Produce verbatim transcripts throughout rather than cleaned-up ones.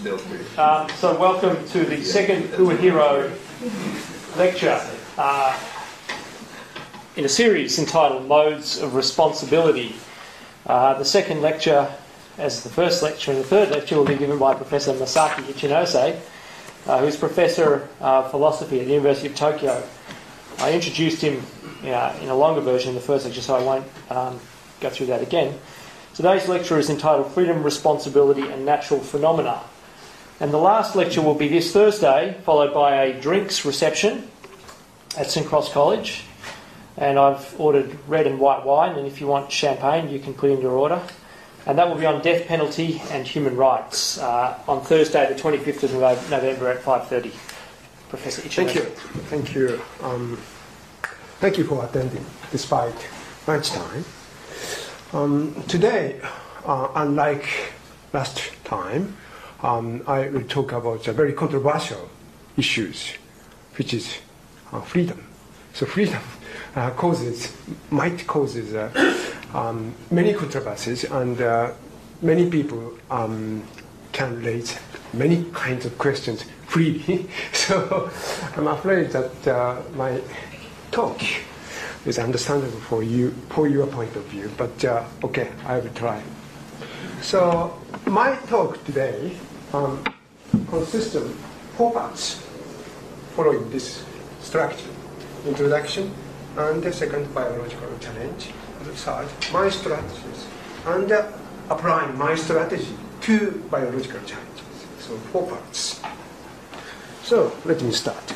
Um, so welcome to the second Uehiro lecture uh, in a series entitled Modes of Responsibility. Uh, the second lecture, as the first lecture and the third lecture, will be given by Professor Masaki Ichinose, uh, who's Professor of Philosophy at the University of Tokyo. I introduced him uh, in a longer version in the first lecture, so I won't um, go through that again. Today's lecture is entitled Freedom, Responsibility and Natural Phenomena. And the last lecture will be this Thursday, followed by a drinks reception at Saint Cross College. And I've ordered red and white wine, and if you want champagne, you can put in your order. And that will be on death penalty and human rights uh, on Thursday, the twenty-fifth of November at five thirty. Professor Ichinose. Thank you. Thank you. Um, thank you for attending, despite lunchtime. Um, today, uh, unlike last time, um, I will talk about the very controversial issues, which is uh, freedom. So freedom uh, causes, might causes uh, um, many controversies, and uh, many people um, can raise many kinds of questions freely. So I'm afraid that uh, my talk is understandable for you, for your point of view, but uh, okay, I will try. So my talk today um, consists of four parts following this structure: introduction, and the second, biological challenge, and the third, my strategies, and uh, applying my strategy to biological challenges. So four parts. So let me start.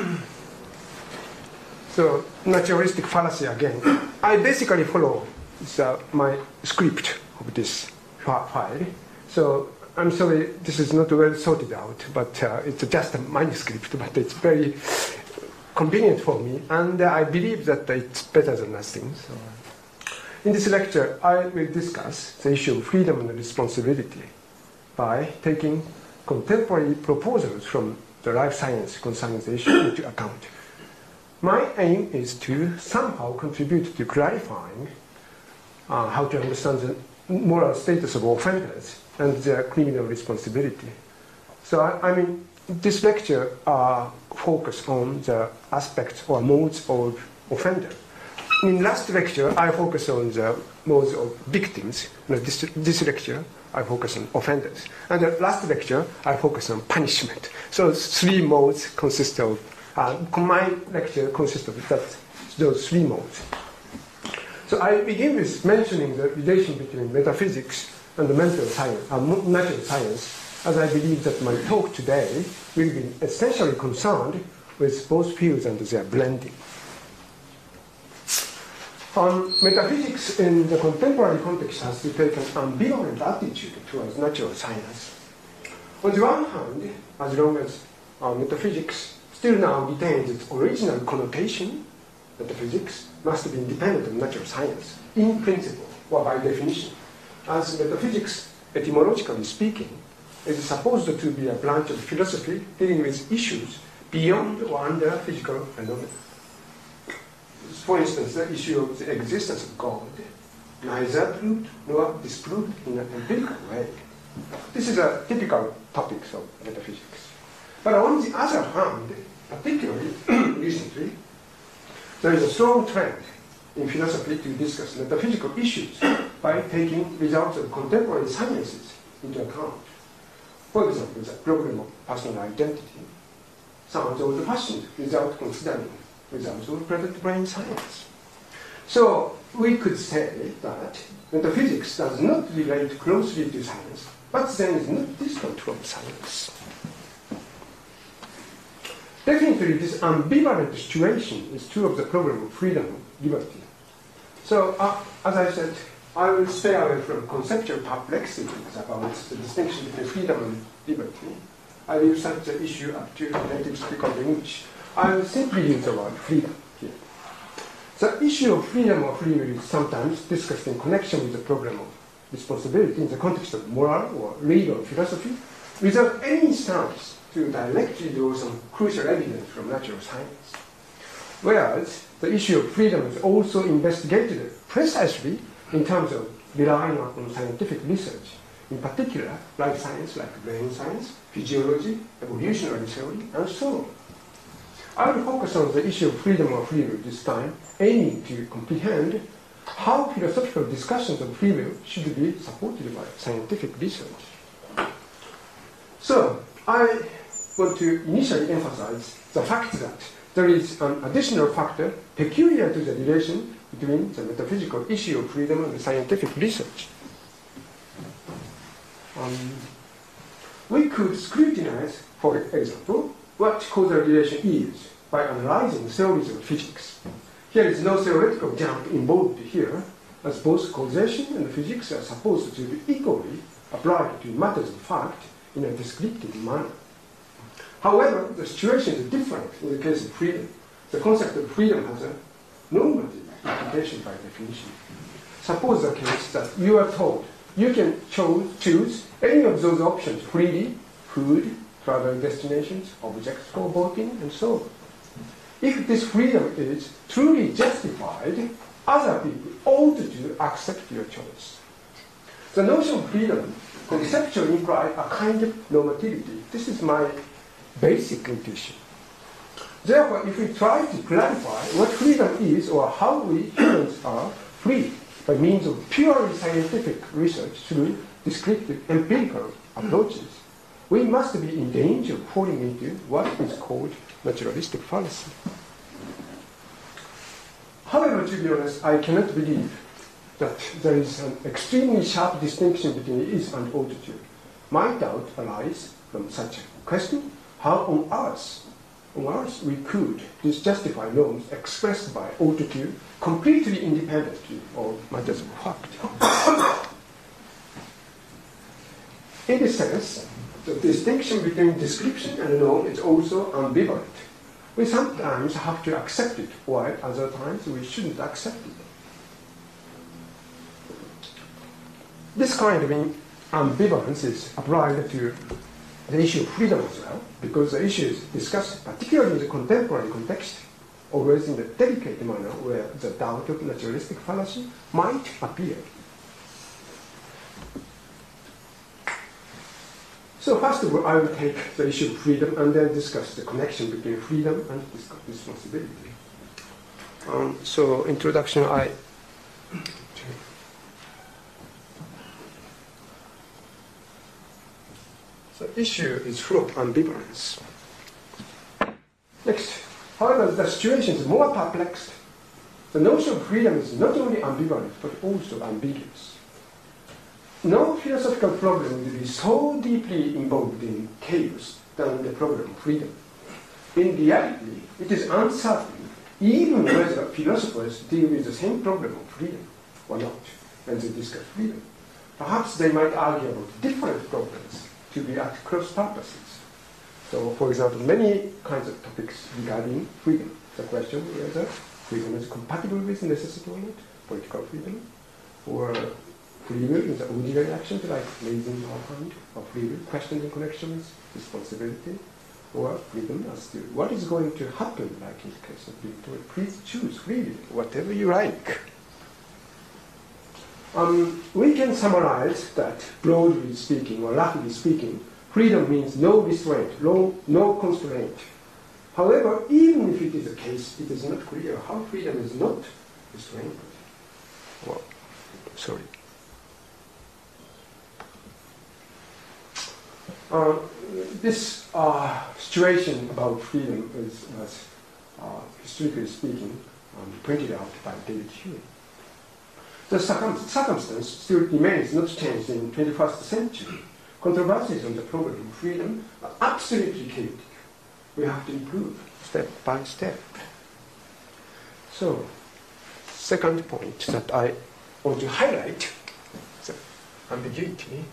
So, naturalistic fallacy again. I basically follow the, my script of this file. So, I'm sorry, this is not well sorted out, but uh, it's just a manuscript, but it's very convenient for me, and uh, I believe that it's better than nothing. So, in this lecture, I will discuss the issue of freedom and responsibility by taking contemporary proposals from the life science concerning the issue into account. My aim is to somehow contribute to clarifying uh, how to understand the moral status of offenders and their criminal responsibility. So, I, I mean, this lecture uh, focuses on the aspects or modes of offender. In last lecture, I focused on the modes of victims. In this, this lecture, I focus on offenders. And the last lecture, I focus on punishment. So, three modes consist of Uh, my lecture consists of that, those three modes. So I begin with mentioning the relation between metaphysics and the mental science, uh, natural science, as I believe that my talk today will be essentially concerned with both fields and their blending. Um, metaphysics in the contemporary context has to take an ambivalent attitude towards natural science. On the one hand, as long as uh, metaphysics still now retains its original connotation, metaphysics must be independent of natural science, in principle, or by definition, as metaphysics, etymologically speaking, is supposed to be a branch of philosophy dealing with issues beyond or under physical phenomena. For instance, the issue of the existence of God, neither proved nor disproved in an empirical way. This is a typical topic of metaphysics. But on the other hand, particularly recently, there is a strong trend in philosophy to discuss metaphysical issues by taking results of contemporary sciences into account. For example, the problem of personal identity sounds old-fashioned without considering results of present brain science. So we could say that metaphysics does not relate closely to science, but then is not distant from science. Definitely, this ambivalent situation is true of the problem of freedom and liberty. So, uh, as I said, I will stay away from conceptual perplexities about the distinction between freedom and liberty. I will set the issue up to native speaker of English. I will simply use the word freedom here. The issue of freedom or free will is sometimes discussed in connection with the problem of responsibility in the context of moral or legal philosophy, without any stance to directly draw some crucial evidence from natural science. Whereas the issue of freedom is also investigated precisely in terms of relying on scientific research in particular life science like brain science, physiology, evolutionary theory, and so on. I will focus on the issue of freedom of free will this time, aiming to comprehend how philosophical discussions of free will should be supported by scientific research. So, I want to initially emphasize the fact that there is an additional factor peculiar to the relation between the metaphysical issue of freedom and the scientific research. Um, we could scrutinize, for example, what causal relation is by analyzing theories of physics. There is no theoretical jump involved here, as both causation and physics are supposed to be equally applied to matters of fact in a descriptive manner. However, the situation is different in the case of freedom. The concept of freedom has a normative application by definition. Suppose the case that you are told you can cho choose any of those options freely: food, travel destinations, objects for voting, and so on. If this freedom is truly justified, other people ought to accept your choice. The notion of freedom conceptually implies a kind of normativity. This is my basic intuition. Therefore, if we try to clarify what freedom is or how we humans are free by means of purely scientific research through descriptive empirical approaches, we must be in danger of falling into what is called naturalistic fallacy. However, to be honest, I cannot believe that there is an extremely sharp distinction between is and ought to. My doubt arises from such a question: how on earth, on earth we could justify norms expressed by ought to completely independently of matters of fact. In this sense, the distinction between description and norm is also ambivalent. We sometimes have to accept it, while other times we shouldn't accept it. This kind of ambivalence is applied to the issue of freedom as well, because the issue is discussed, particularly in the contemporary context, always in the delicate manner where the doubt of naturalistic fallacy might appear. So first of all, I will take the issue of freedom and then discuss the connection between freedom and responsibility. Um, so introduction, I... The issue is full of ambivalence. Next, however, the situation is more perplexed. The notion of freedom is not only ambivalent, but also ambiguous. No philosophical problem will be so deeply involved in chaos than the problem of freedom. In reality, it is uncertain even whether philosophers deal with the same problem of freedom or not when they discuss freedom. Perhaps they might argue about different problems to be at cross purposes. So, for example, many kinds of topics regarding freedom. The question whether freedom is compatible with necessity or not, political freedom, or free will in the ordinary actions like raising our hand, or free will questions in connection with responsibility, or freedom as to what is going to happen, like in the case of being told, please choose freely, whatever you like. Um, we can summarize that, broadly speaking, or roughly speaking, freedom means no restraint, no, no constraint. However, even if it is the case, it is not clear how freedom is not restrained. Well, sorry. Uh, this uh, situation about freedom is, was, uh, historically speaking, um, pointed out by David Hume. The circum circumstance still remains not changed in the twenty-first century. Controversies on the problem of freedom are absolutely chaotic. We have to improve step by step. So, second point that I want to highlight is the ambiguity.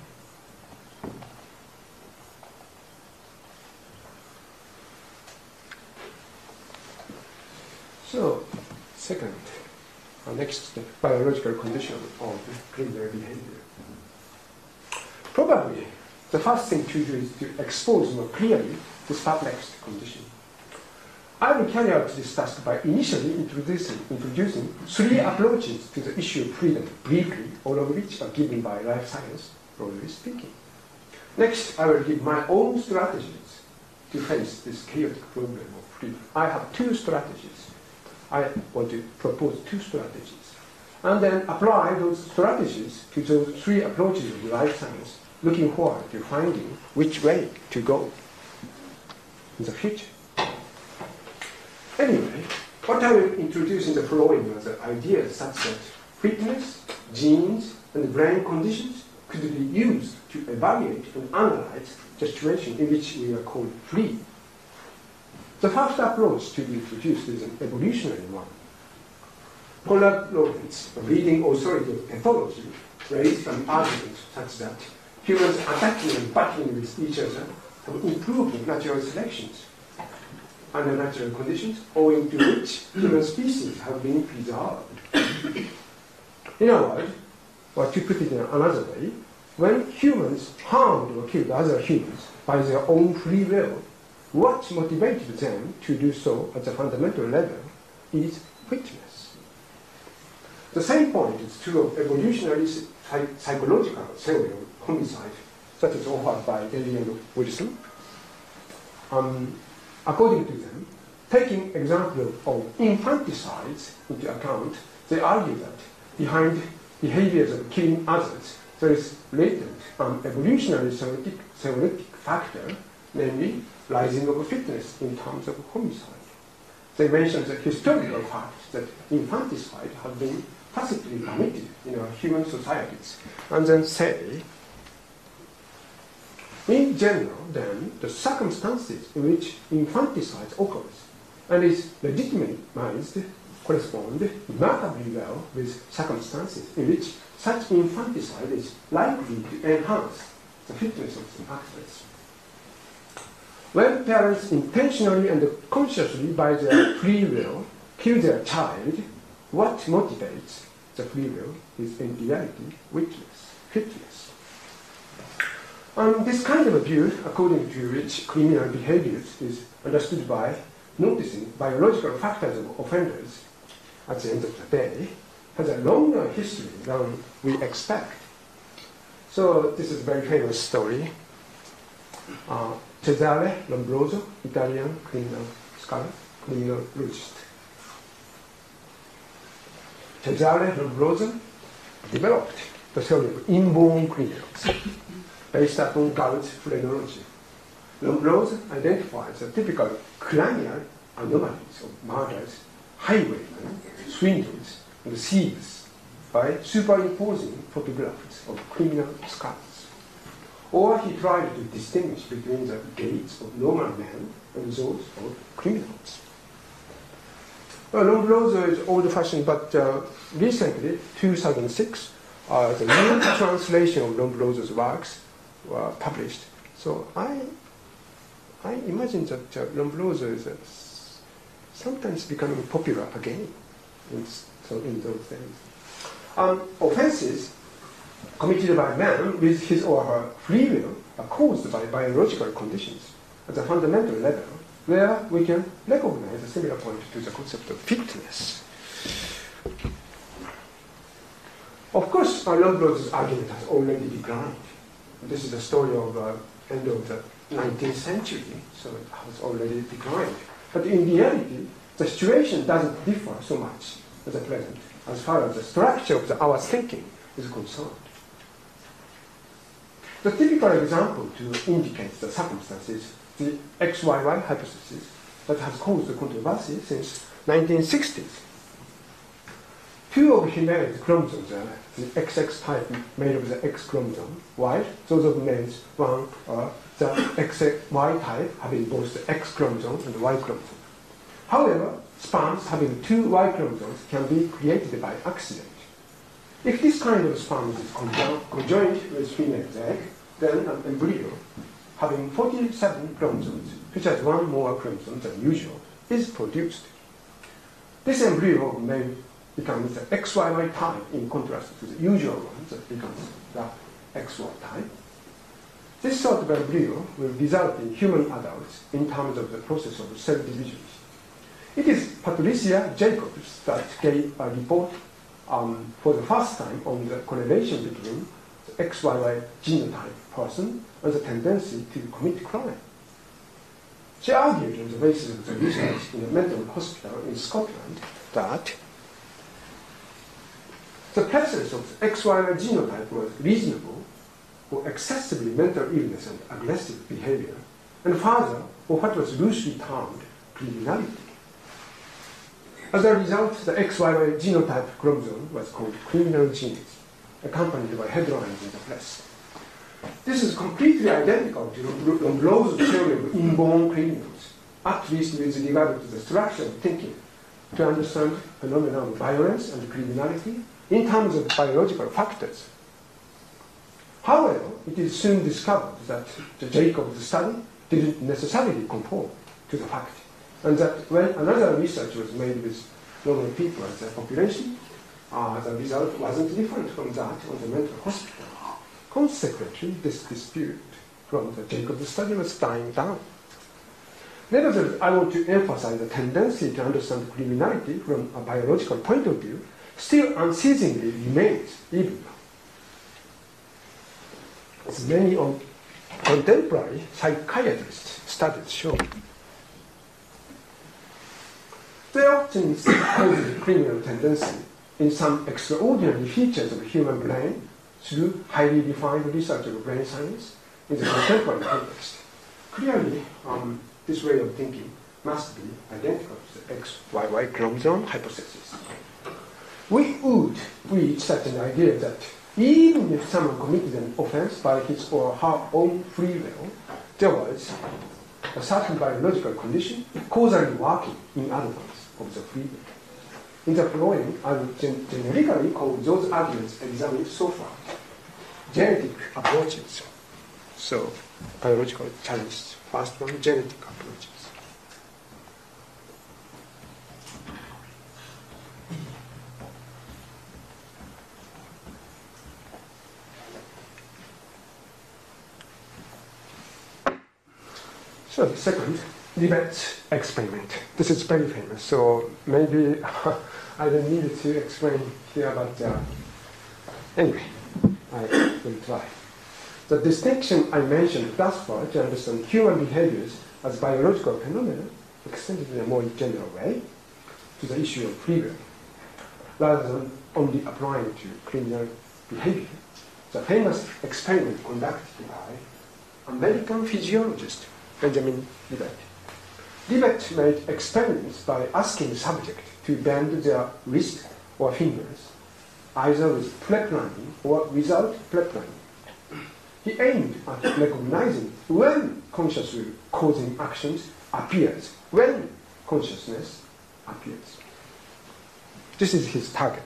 So, second, our next step, biological condition of criminal behavior. Probably, the first thing to do is to expose more clearly this perplexed condition. I will carry out this task by initially introducing, introducing three approaches to the issue of freedom, briefly, all of which are given by life science broadly speaking. Next, I will give my own strategies to face this chaotic problem of freedom. I have two strategies. I want to propose two strategies. And then apply those strategies to those three approaches of life science, looking forward to finding which way to go in the future. Anyway, what I will introduce in the following are the ideas such that fitness, genes, and brain conditions could be used to evaluate and analyze the situation in which we are called free. The first approach to be introduced is an evolutionary one. Konrad Lorenz, a leading authority of ethology, raised an argument such that humans attacking and battling with each other have improved in natural selections under natural conditions, owing to which human species have been preserved. In other words, or to put it in another way, when humans harmed or killed other humans by their own free will, what motivated them to do so at the fundamental level is fitness. The same point is true of evolutionary psych psychological theory of homicide, such as offered by Daly and Wilson. Um, according to them, taking example of infanticides into account, they argue that behind behaviors of killing others, there is latent and evolutionary theoretic, theoretic factor, namely rising of fitness in terms of homicide. They mention the historical fact that infanticide have been tacitly permitted in our human societies, and then say, in general, then, the circumstances in which infanticide occurs and is legitimized correspond remarkably well with circumstances in which such infanticide is likely to enhance the fitness of the actors. When parents intentionally and consciously, by their free will, kill their child, what motivates the free will is in reality weakness, fitness. And this kind of a view, according to which criminal behaviors is understood by noticing biological factors of offenders at the end of the day, has a longer history than we expect. So this is a very famous story. Uh, Cesare Lombroso, Italian criminal scholar, criminologist. Cesare Lombroso developed the theory of inborn criminals based upon Galt's phrenology. Lombroso identifies the typical cranial anomalies of murders, highwaymen, swindles, and thieves by superimposing photographs of criminal skulls. Or he tried to distinguish between the gaits of normal men and those of criminals. Well, Lombroso is old-fashioned, but uh, recently, two thousand six, uh, the new translation of Lombroso's works were published. So I, I imagine that uh, Lombroso is uh, sometimes becoming popular again in, so in those days. Um, offenses committed by man with his or her free will are caused by biological conditions at the fundamental level, where we can recognize a similar point to the concept of fitness. Of course, uh, Lombroso's argument has already declined. This is the story of the uh, end of the nineteenth century, so it has already declined. But in reality, the situation doesn't differ so much at the present, as far as the structure of the, our thinking is concerned. The typical example to indicate the circumstances, the X Y Y hypothesis that has caused controversy since nineteen sixties. Two of humanity's chromosomes are the X X type made of the X chromosome, while those of males, one are the X Y type having both the X chromosome and the Y chromosome. However, sperms having two Y chromosomes can be created by accident. If this kind of sperm is conjoined with female's egg, then an embryo having forty-seven chromosomes, which has one more chromosome than usual, is produced. This embryo may become the X Y Y type in contrast to the usual one that becomes the X Y type. This sort of embryo will result in human adults in terms of the process of cell division. It is Patricia Jacobs that gave a report um, for the first time on the correlation between the X Y Y genotype person has a tendency to commit crime. She argued on the basis of the research in a mental hospital in Scotland that the presence of the X Y Y genotype was reasonable for excessively mental illness and aggressive behavior, and further for what was loosely termed criminality. As a result, the X Y Y genotype chromosome was called criminal genes, accompanied by headlines in the press. This is completely identical to Rawls' theory of inborn criminals, at least with regard to the structure of thinking, to understand phenomena of violence and criminality in terms of biological factors. However, it is soon discovered that the Jacobs study didn't necessarily conform to the fact, and that when another research was made with normal people as a population, uh, the result wasn't different from that on the mental hospital. Consequently, this dispute from the Jacobs study was dying down. Nevertheless, I want to emphasize the tendency to understand criminality from a biological point of view still unceasingly remains even now. As many of contemporary psychiatrists' studies show, they often see positive criminal tendency in some extraordinary features of the human brain through highly refined research of brain science in the contemporary context. Clearly, um, this way of thinking must be identical to the X Y Y chromosome hypothesis. We would reach such an idea that even if someone committed an offense by his or her own free will, there was a certain biological condition causally working in advance of the free will. In the following, I will gen generically call those arguments examined so far genetic approaches. So, biological challenges. First one, genetic approaches. So the second, Libet's experiment. This is very famous, so maybe I don't need to explain here, but uh, anyway, I will try. The distinction I mentioned thus far to understand human behaviors as biological phenomena extended in a more general way to the issue of free will, rather than only applying to criminal behavior. The famous experiment conducted by American physiologist Benjamin Libet. Libet made experiments by asking subjects to bend their wrist or fingers, either with pleplining or without pleplining. He aimed at recognizing when conscious will causing actions appears, when consciousness appears. This is his target.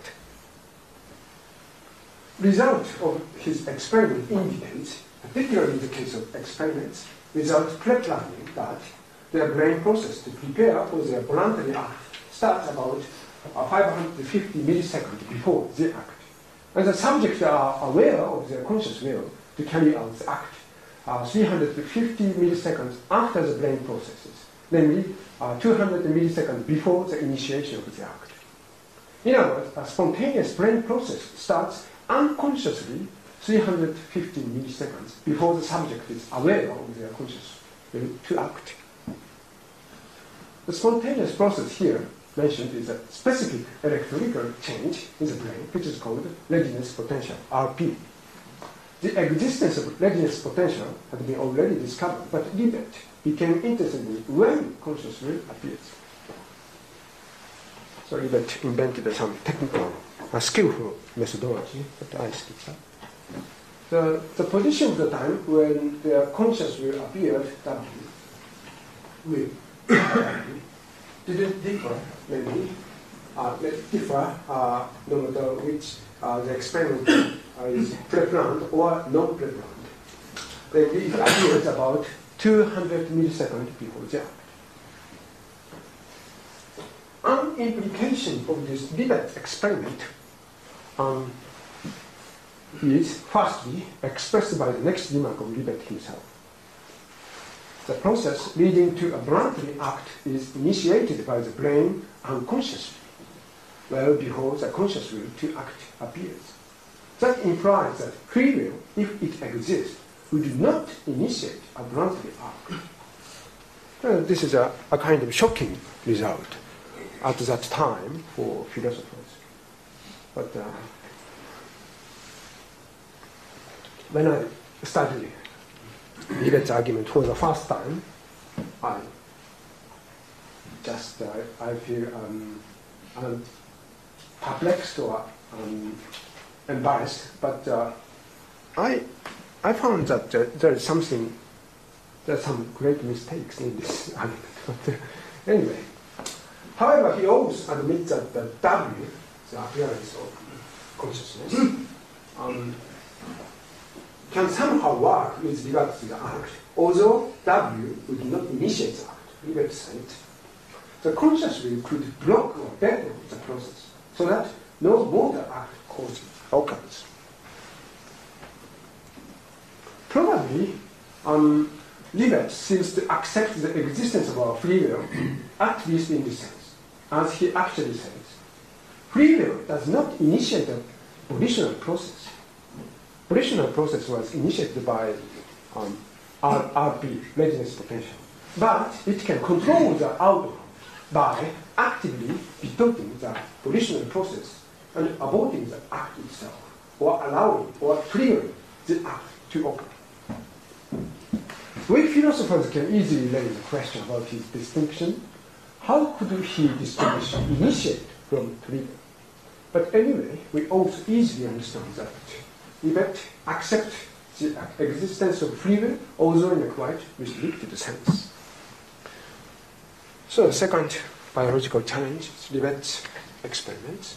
Result of his experiment indicates, particularly in the case of experiments without pleplining, that their brain process to prepare for their voluntary act starts about uh, five hundred fifty milliseconds before the act. And the subjects are aware of their conscious will to carry out the act uh, three hundred fifty milliseconds after the brain processes, namely uh, two hundred milliseconds before the initiation of the act. In other words, a spontaneous brain process starts unconsciously three hundred fifty milliseconds before the subject is aware of their conscious will to act. The spontaneous process here mentioned is a specific electrical change in the brain, which is called readiness potential, R P. The existence of readiness potential had been already discovered, but Libet became interested in when conscious will appears. So Libet invented some technical, uh, skillful methodology that I skipped up. The, the position of the time when the conscious will appeared, W, will didn't differ, maybe, uh, differ uh, no matter which uh, the experiment uh, is pre-planned or non-pre-planned. Then it appears about two hundred milliseconds before the act. An implication of this Libet experiment um, is firstly expressed by the next remark of Libet himself. The process leading to a voluntary act is initiated by the brain unconsciously, well before the conscious will to act appears. That implies that free will, if it exists, would not initiate a voluntary act. Uh, this is a, a kind of shocking result at that time for philosophers. But uh, when I studied Libet's argument for the first time, I just uh, I feel um, um, perplexed or um, embarrassed. But uh, I I found that uh, there is something, there are some great mistakes in this argument. But uh, anyway, however, he always admits that the W, the appearance of consciousness, um, can somehow work with regard to the act, although W would not initiate the act. Libet said, the conscious will could block or deaden the process, so that no motor act causes occurs. Probably, um, Libet seems to accept the existence of our free will, at least in this sense, as he actually says. Free will does not initiate a volitional process. Volitional process was initiated by um, R P, readiness potential. But it can control the outcome by actively betokening the volitional process and aborting the act itself, or allowing or triggering the act to occur. We philosophers can easily raise the question about his distinction. How could he distinguish initiate from trigger? But anyway, we also easily understand that Libet accepts the existence of free will, although in a quite restricted sense. So the second biological challenge is Libet's experiments.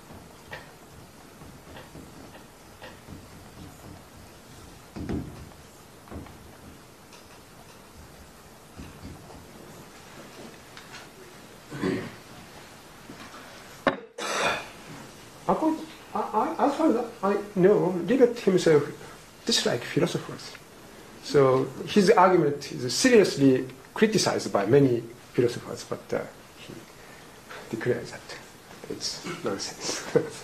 According, I, I, as far as I know, Libet himself dislikes philosophers. So his argument is seriously criticized by many philosophers, but uh, he declares that it's nonsense.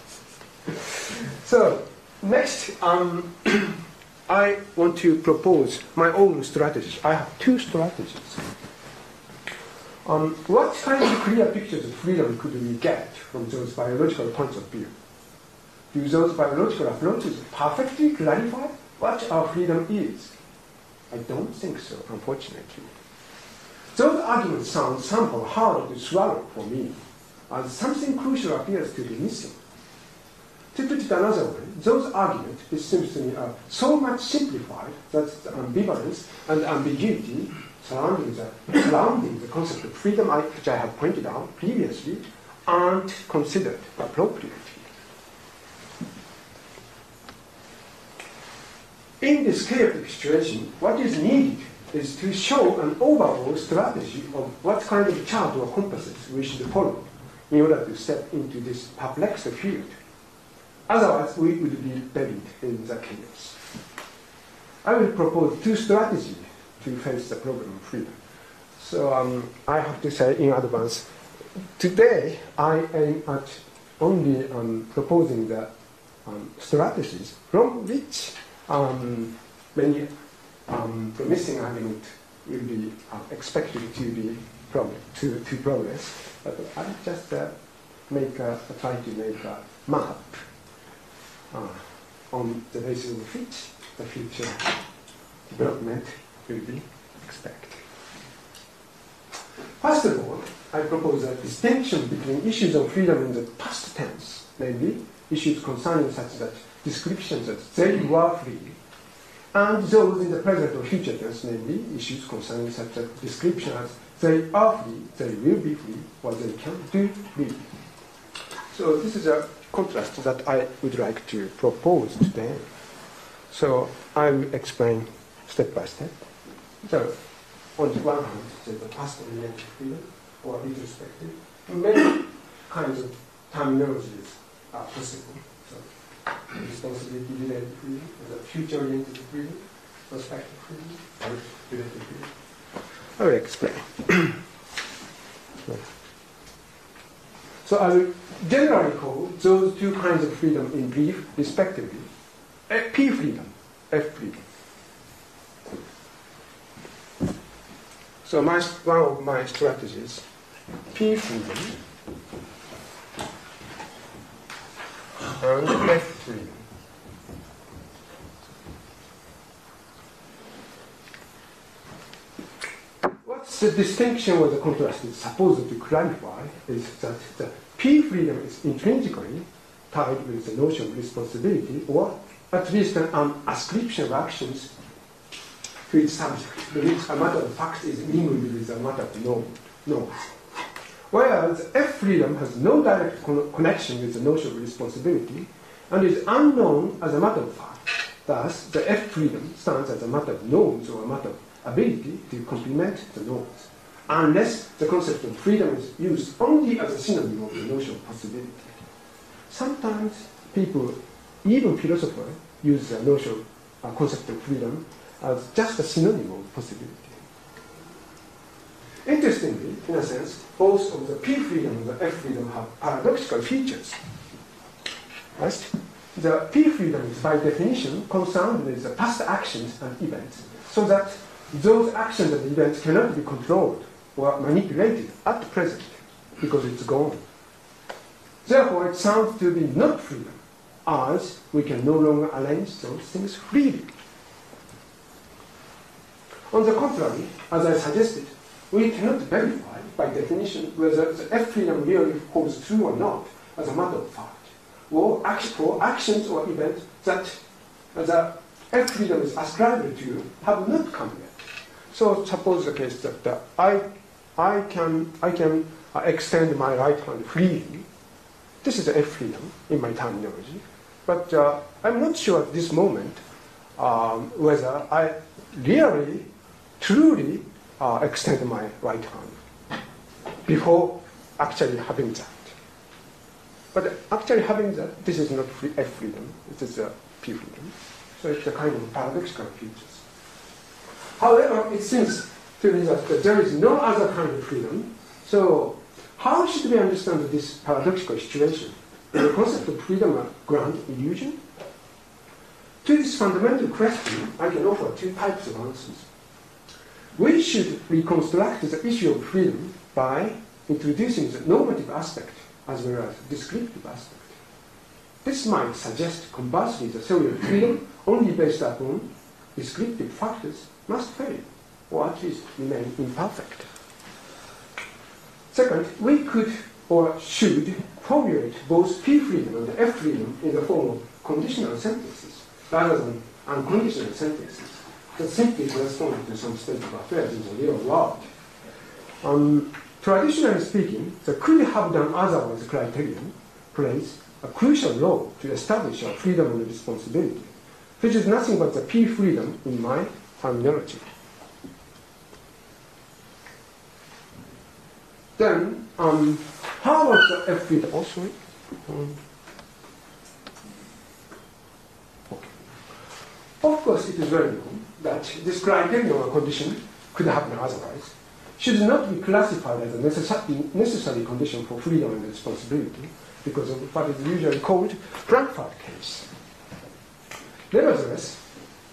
So next, um, I want to propose my own strategy. I have two strategies. Um, what kind of clear pictures of freedom could we get from those biological points of view? Do those biological approaches perfectly clarify what our freedom is? I don't think so, unfortunately. Those arguments sound somehow hard to swallow for me, as something crucial appears to be missing. To put it another way, those arguments, it seems to me, are so much simplified that the ambivalence and ambiguity surrounding the, surrounding the concept of freedom, I, which I have pointed out previously, aren't considered appropriately. In this chaotic situation, what is needed is to show an overall strategy of what kind of chart or compasses we should follow in order to step into this perplexed field. Otherwise, we would be buried in the chaos. I will propose two strategies to face the problem of freedom. So um, I have to say in advance, today I aim at only um, proposing the um, strategies from which um, many um, promising arguments will be uh, expected to be problem, to, to progress. But I just uh, make a, try to make a map uh, on the basis of which the future development will be expected. First of all, I propose a distinction between issues of freedom in the past tense, namely issues concerning such that descriptions that they were free, and those in the present or future tense, namely issues concerning such that description as they are free, they will be free, or they can do free. So this is a contrast that I would like to propose today. So I will explain step by step. So on the one hand, there's the past-oriented freedom, or retrospective. Many kinds of terminologies are possible. So responsibility-related freedom, the future-oriented freedom, prospective freedom, and related freedom. I will explain. So I will generally call those two kinds of freedom in brief, respectively, P freedom, F freedom. So my, one of my strategies, P freedom and F freedom. What's the distinction or the contrast is supposed to clarify is that the P freedom is intrinsically tied with the notion of responsibility, or at least an um, ascription of actions to its subject, which a matter of fact is mingled with a matter of norm, norms. Whereas F freedom has no direct con connection with the notion of responsibility and is unknown as a matter of fact. Thus, the F freedom stands as a matter of norms or a matter of ability to complement the norms, unless the concept of freedom is used only as a synonym of the notion of possibility. Sometimes people, even philosophers, use the notion of uh, concept of freedom as just a synonym of possibility. Interestingly, in a sense, both of the P freedom and the F freedom have paradoxical features. First, the P freedom is by definition concerned with the past actions and events, so that those actions and events cannot be controlled or manipulated at present because it's gone. Therefore, it sounds to be not freedom, as we can no longer arrange those things freely. On the contrary, as I suggested, we cannot verify by definition whether the F freedom really holds true or not as a matter of fact, or for actions or events that the F freedom is ascribed to have not come yet. So suppose the case that uh, I, I can, I can uh, extend my right hand freely. This is F freedom in my terminology. But uh, I'm not sure at this moment um, whether I really, truly uh, extend my right hand before actually having that. But actually having that, this is not free, F freedom, it is a P freedom. So it's a kind of paradoxical features. However, it seems to me that there is no other kind of freedom. So how should we understand this paradoxical situation? Is the concept of freedom a grand illusion? To this fundamental question, I can offer two types of answers. We should reconstruct the issue of freedom by introducing the normative aspect as well as descriptive aspect. This might suggest conversely the theory of freedom only based upon descriptive factors must fail, or at least remain imperfect. Second, we could or should formulate both P freedom and F freedom in the form of conditional sentences rather than unconditional sentences that simply correspond to some state of affairs in the real world. Um, traditionally speaking, the could have done otherwise criterion plays a crucial role to establish our freedom and responsibility, which is nothing but the P freedom in my terminology. Then, um, how about the F freedom? Oh, sorry. Um, okay. Of course, it is very known that this criterion or condition could happen otherwise should not be classified as a necessary, necessary condition for freedom and responsibility because of what is usually called Frankfurt case. Nevertheless,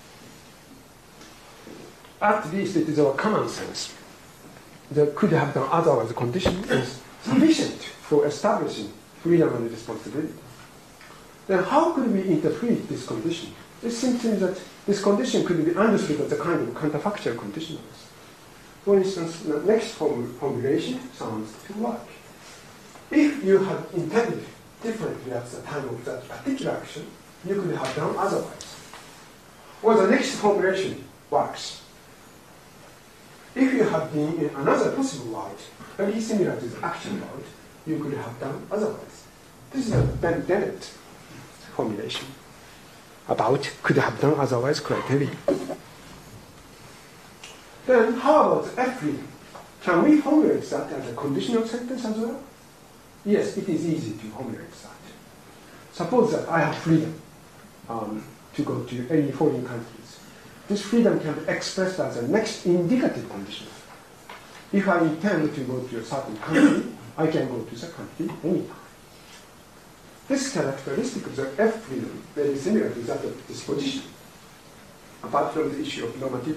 at least it is our common sense that could have done otherwise condition is sufficient for establishing freedom and responsibility. Then how could we interpret this condition? It seems to me that this condition could be understood as a kind of counterfactual conditionalness. For instance, the next form, formulation sounds to work. If you had intended differently at the time of that particular action, you could have done otherwise. Or the next formulation works. If you had been in another possible world, very similar to the action world, you could have done otherwise. This is a Ben Dennett formulation about could have done otherwise criterion. Then how about F freedom? Can we formulate that as a conditional sentence as well? Yes, it is easy to formulate that. Suppose that I have freedom um, to go to any foreign countries. This freedom can be expressed as a next indicative condition. If I intend to go to a certain country, I can go to the country anytime. This characteristic of the F freedom very similar to that of disposition, apart from the issue of normativity.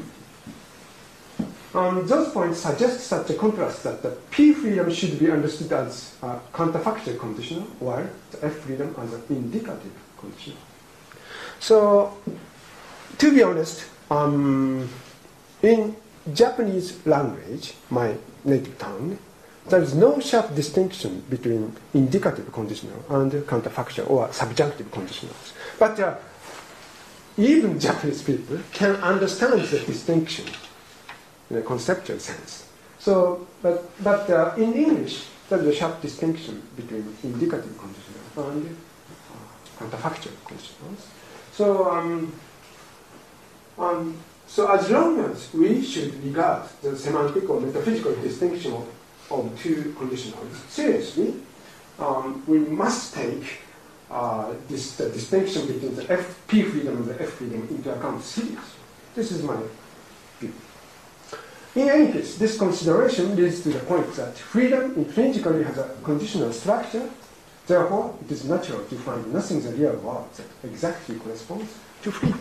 Um, those points suggest such a contrast that the P freedom should be understood as a counterfactual conditional, while the F freedom as an indicative conditional. So, to be honest, um, in Japanese language, my native tongue, there is no sharp distinction between indicative conditional and counterfactual or subjunctive conditionals. But uh, even Japanese people can understand the distinction in a conceptual sense. So, but, but uh, in English, there is a sharp distinction between indicative conditional and uh, counterfactual conditionals. So, um, um, so as long as we should regard the semantic or metaphysical distinction of, of two conditionals seriously, um, we must take uh, this the distinction between the F, P freedom and the F freedom into account seriously. This is my view. In any case, this consideration leads to the point that freedom intrinsically has a conditional structure. Therefore, it is natural to find nothing in the real world that exactly corresponds to freedom.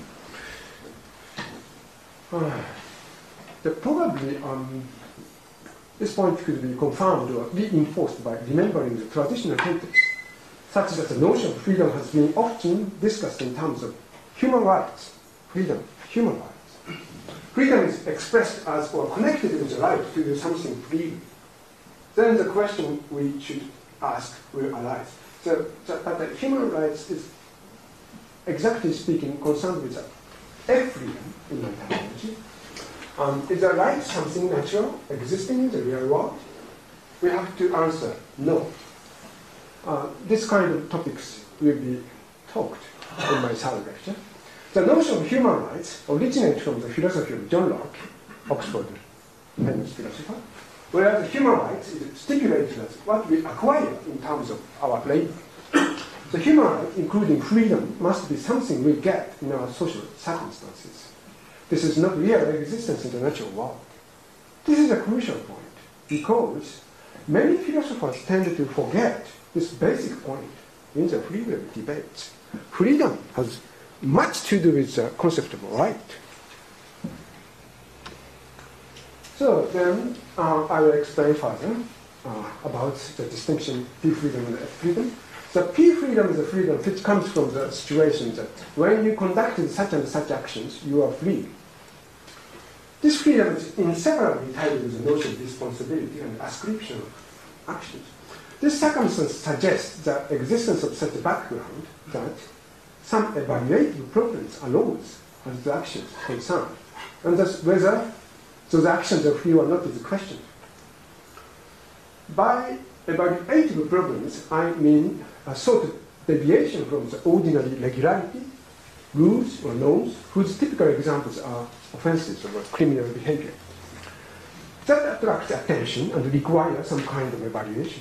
Uh, the probably um, this point could be confirmed or reinforced by remembering the traditional context, such that the notion of freedom has been often discussed in terms of human rights. Freedom, human rights. Freedom is expressed as or connected with the right to do something freely. Then the question we should ask will arise. So, so but the human rights is, exactly speaking, concerned with the F freedom in my terminology. Um, is the right something natural, existing in the real world? We have to answer no. Uh, this kind of topics will be talked in my third lecture. The notion of human rights originates from the philosophy of John Locke, Oxford famous philosopher, whereas human rights is stipulated as what we acquire in terms of our labor. The human right, including freedom, must be something we get in our social circumstances. This is not real existence in the natural world. This is a crucial point, because many philosophers tend to forget this basic point in the free will debates. Freedom has much to do with the concept of right. So then uh, I will explain further uh, about the distinction P freedom and F freedom. The P freedom is a freedom which comes from the situation that when you conduct such and such actions, you are free. This freedom is inseparably tied with the notion of responsibility and ascription of actions. This circumstance suggests the existence of such a background that some evaluative problems arose as the actions concerned, and thus whether those actions are free or not is a question. By evaluative problems, I mean a sort of deviation from the ordinary regularity, rules or norms, whose typical examples are offenses or criminal behavior. That attracts attention and requires some kind of evaluation.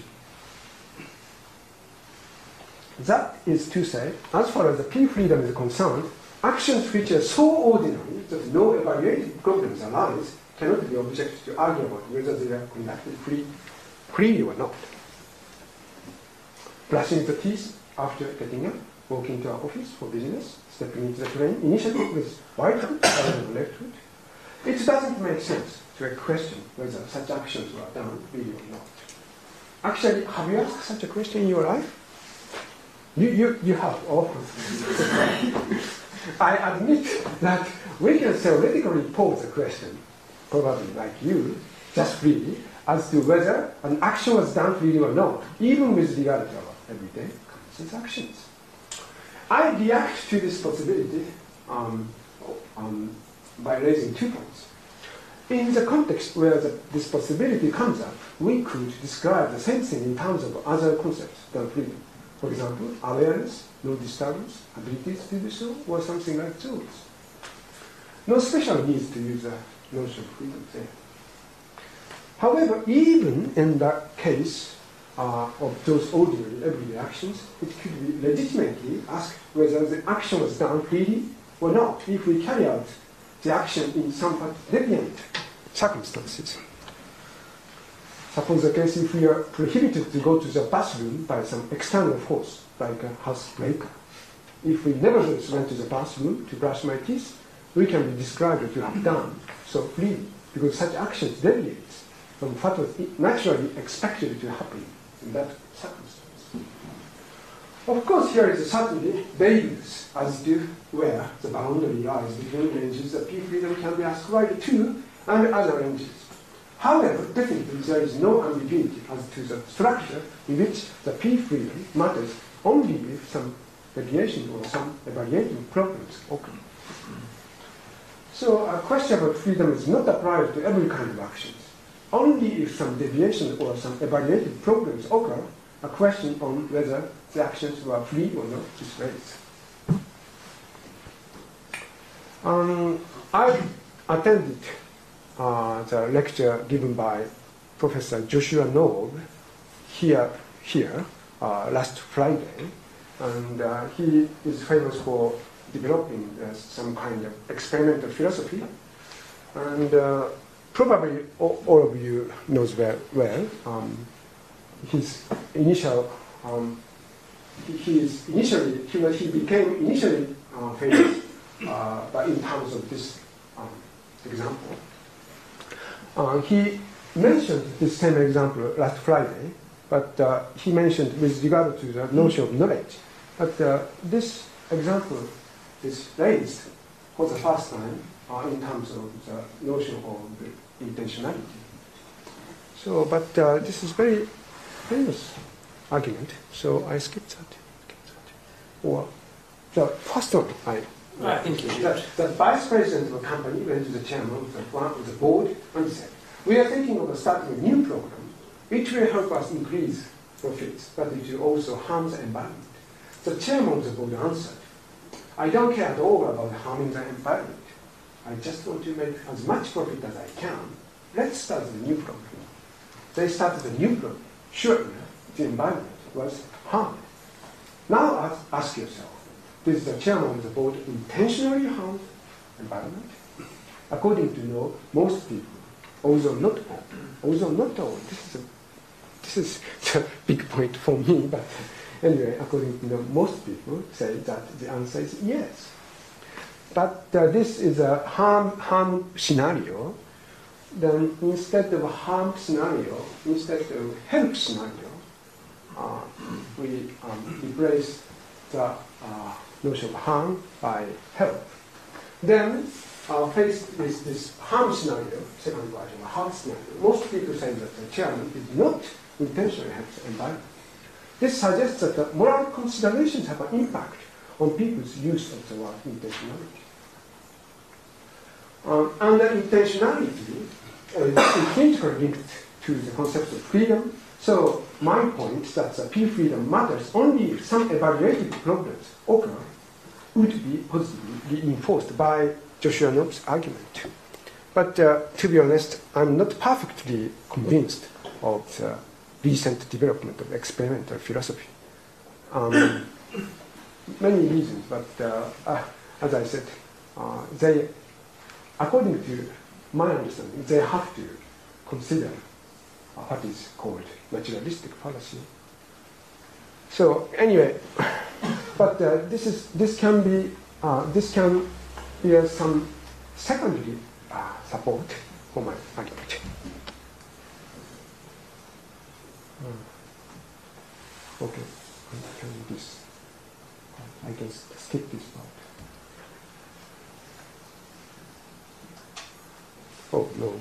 That is to say, as far as the P freedom is concerned, actions which are so ordinary that no evaluative problems arise cannot be object to argue about whether they are conducted free, freely or not. Brushing the teeth after getting up, walking to our office for business, stepping into the train, initially with right foot rather than left foot. It doesn't make sense to question whether such actions were done really or not. Actually, have you asked such a question in your life? You, you, you have, often. I admit that we can theoretically pose the question, probably like you, just freely, as to whether an action was done freely or not, even with regard to our everyday common sense actions. I react to this possibility um, um, by raising two points. In the context where the, this possibility comes up, we could describe the same thing in terms of other concepts than freedom. For example, awareness, no disturbance, abilities to do so, or something like those. No special needs to use the notion of freedom there. However, even in the case uh, of those ordinary everyday actions, it could be legitimately asked whether the action was done freely or not, if we carry out the action in somewhat deviant circumstances. suppose the case if we are prohibited to go to the bathroom by some external force, like a housebreaker. If we nevertheless went to the bathroom to brush my teeth, we can be described to have done so freely, because such actions deviate from what was naturally expected to happen in that circumstance. Of course, here is certainly vagueness as to where the boundary lies between ranges that P freedom can be ascribed to and other ranges. However, definitely there is no ambiguity as to the structure in which the P freedom matters only if some deviation or some evaluating problems occur. So a question about freedom is not applied to every kind of actions. Only if some deviation or some evaluative problems occur, a question on whether the actions were free or not is raised. Um, I attended uh, the lecture given by Professor Joshua Knobe here, here uh, last Friday, and uh, he is famous for developing uh, some kind of experimental philosophy, and uh, probably all, all of you knows very well. Um, his initial, um, he, he is initially he, was, he became initially uh, famous, uh, but in terms of this um, example, uh, he mentioned this same example last Friday, but uh, he mentioned with regard to the notion of knowledge. But uh, this example is raised for the first time uh, in terms of the notion of the intentionality. So, but uh, this is very famous argument, so I skipped that. Skipped that. Or the first one, I, I think that the vice president of a company went to the chairman of the, one of the board and said, "We are thinking of starting a new program which will help us increase profits, but it will also harm the environment." The chairman of the board answered, "I don't care at all about harming the environment. I just want to make as much profit as I can. Let's start the new program." They started a new program. Sure, the environment was harmed. Now ask, ask yourself, did the chairman of the board intentionally harm the environment? According to know, most people, although not all, although not all, this is a, this is a big point for me, but anyway, according to know, most people say that the answer is yes. But uh, this is a harm, harm scenario. Then instead of a harm scenario, instead of help scenario, uh, we um, replace the uh, notion of harm by help. Then, uh, faced with this harm scenario, second version of harm scenario, most people say that the chairman did not intentionally help the environment. This suggests that the moral considerations have an impact on people's use of the word intentionality. Um, and the intentionality is intrinsically linked to the concept of freedom. So my point that the P freedom matters only if some evaluative problems occur would be positively reinforced by Joshua Knobe's argument. But uh, to be honest, I'm not perfectly convinced of the recent development of experimental philosophy. Um, many reasons, but uh, uh, as I said, uh, they, according to my understanding, they have to consider uh, what is called naturalistic fallacy. So anyway, but uh, this is this can be uh, this can be uh, some secondary uh, support for my argument. Uh, okay, I can do this. I can skip this part. Oh, no.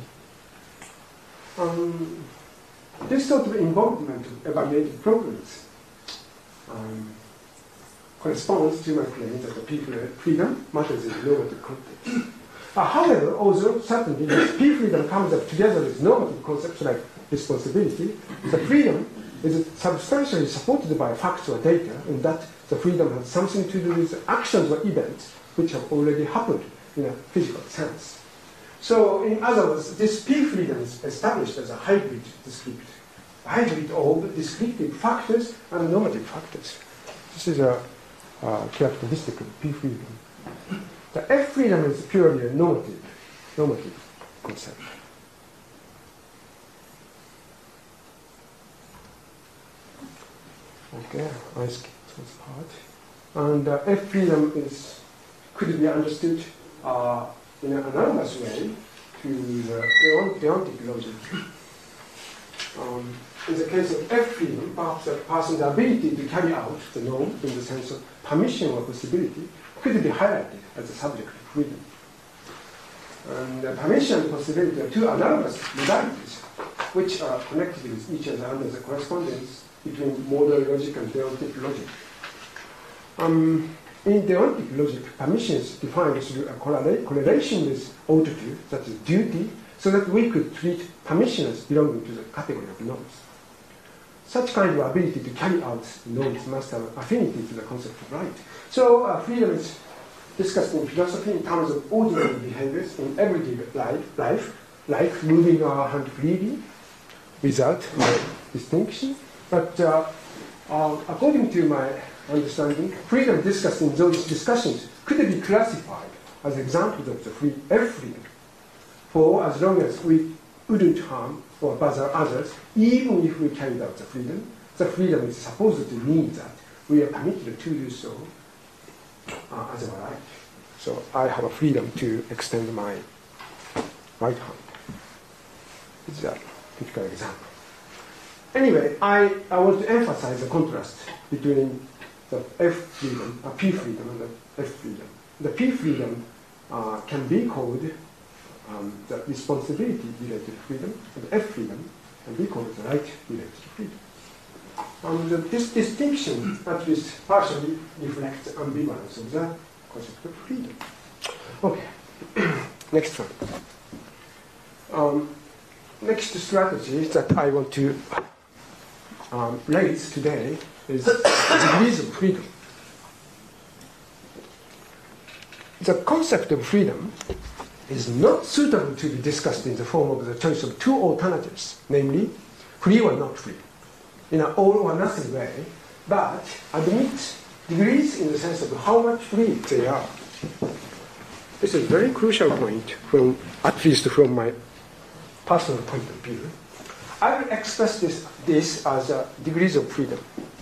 Um, this sort of involvement of evaluative problems um, corresponds to my claim that the people freedom matters in normative context. Uh, however, although certainly P freedom comes up together with normative concepts like responsibility, the freedom is substantially supported by facts or data, in that the freedom has something to do with actions or events which have already happened in a physical sense. So, in other words, this P freedom is established as a hybrid descriptive, a hybrid of descriptive factors and normative factors. This is a uh, characteristic of P freedom. The F freedom is purely a normative, normative concept. Okay, I skipped this part. And uh, F freedom is could be understood uh, in an analogous way to the deont- deontic logic. Um, in the case of F freedom, perhaps a person's ability to carry out the norm in the sense of permission or possibility could be highlighted as a subject of freedom. And the permission and possibility are two analogous modalities which are connected with each other under the correspondence between modal logic and deontic logic. Um, in deontic logic, permission is defined through a correla- correlation with autotude, that is duty, so that we could treat permission as belonging to the category of norms. Such kind of ability to carry out norms must have affinity to the concept of right. So uh, freedom is discussed in philosophy in terms of ordinary behaviors in everyday life, life like moving our hand freely without my distinction. But uh, uh, according to my understanding, freedom discussed in those discussions could be classified as examples of the free F freedom. For as long as we wouldn't harm or bother others, even if we carried out the freedom, the freedom is supposed to mean that we are permitted to do so uh, as our right. So I have a freedom to extend my right hand. It's a typical example. Anyway, I, I want to emphasize the contrast between the F freedom, uh, P freedom, and the F freedom. The P freedom uh, can be called um, the responsibility-related freedom, and the F freedom can be called the right-related freedom. Um, the, this distinction at least partially reflects the ambivalence of the concept of freedom. Okay, next one. Um, next strategy that I want to um, raise today is degrees of freedom. The concept of freedom is not suitable to be discussed in the form of the choice of two alternatives, namely free or not free, in an all or nothing way, but admit degrees in the sense of how much free they are. This is a very crucial point, from, at least from my personal point of view. I will express this, this as uh, degrees of freedom.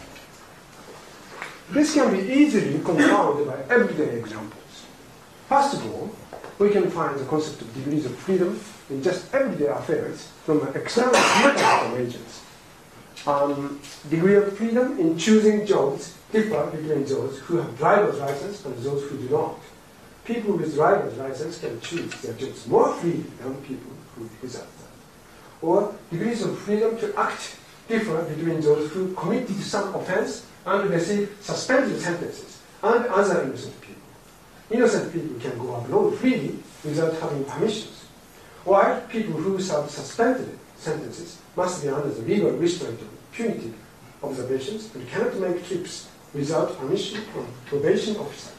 This can be easily confirmed by everyday examples. First of all, we can find the concept of degrees of freedom in just everyday affairs from an external viewpoint from agents. Um, degree of freedom in choosing jobs differ between those who have driver's license and those who do not. People with driver's license can choose their jobs more freely than people who without that. Or degrees of freedom to act differ between those who committed some offense and receive suspended sentences and other innocent people. Innocent people can go abroad freely without having permissions, while people who serve suspended sentences must be under the legal restraint of punitive observations and cannot make trips without permission from probation officers.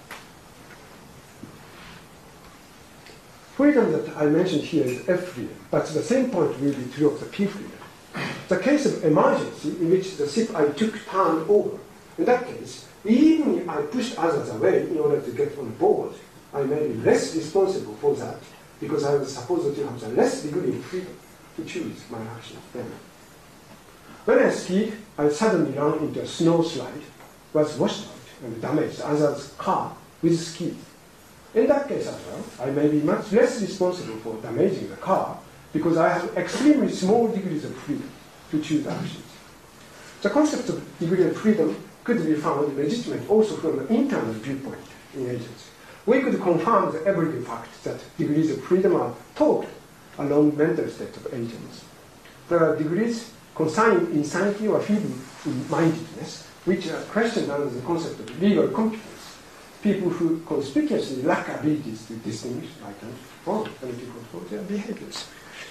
Freedom that I mentioned here is F freedom, but the same point will be true of the P freedom. The case of emergency in which the ship I took turned over, in that case, even if I pushed others away in order to get on board, I may be less responsible for that because I was supposed to have the less degree of freedom to choose my actions then. When I skied, I suddenly ran into a snow slide, was washed out, and damaged others' car with skis. In that case as well, I may be much less responsible for damaging the car because I have extremely small degrees of freedom to choose actions. The concept of degree of freedom could be found legitimate also from an internal viewpoint in agents. We could confirm the everyday fact that degrees of freedom are taught along mental states of agents. There are degrees concerning insanity or feeble-mindedness, which are questioned under the concept of legal competence. People who conspicuously lack abilities to distinguish right and wrong, and people for their behaviors.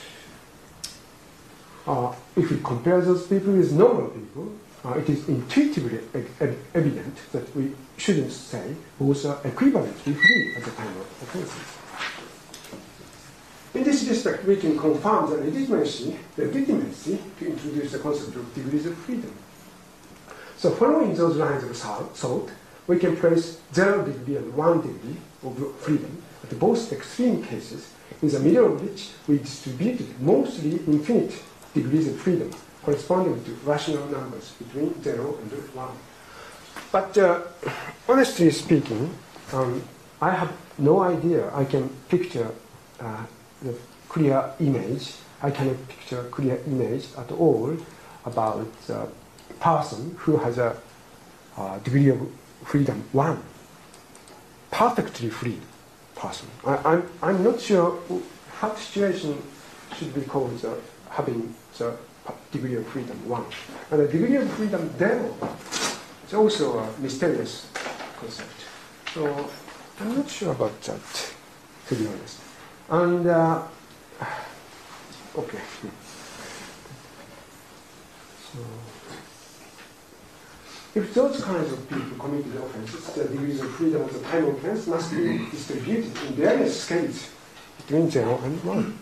Uh, if we compare those people with normal people, uh, it is intuitively e- e- evident that we shouldn't say both are equivalently free at the time of offenses. In this respect, we can confirm the legitimacy, legitimacy to introduce the concept of degrees of freedom. So following those lines of thought, we can place zero degree and one degree of freedom at both extreme cases, in the middle of which we distributed mostly infinite degrees of freedom corresponding to rational numbers between zero and one. But uh, honestly speaking, um, I have no idea I can picture uh, the clear image. I cannot picture a clear image at all about a person who has a uh, degree of freedom one. Perfectly free person. I, I'm, I'm not sure what situation should be called uh, having the degree of freedom one. And the degree of freedom zero is also a mysterious concept. So I'm not sure about that, to be honest. And, uh, okay. So, if those kinds of people committed offenses, the degrees of freedom at the time of offense must be distributed in various scales between zero and one.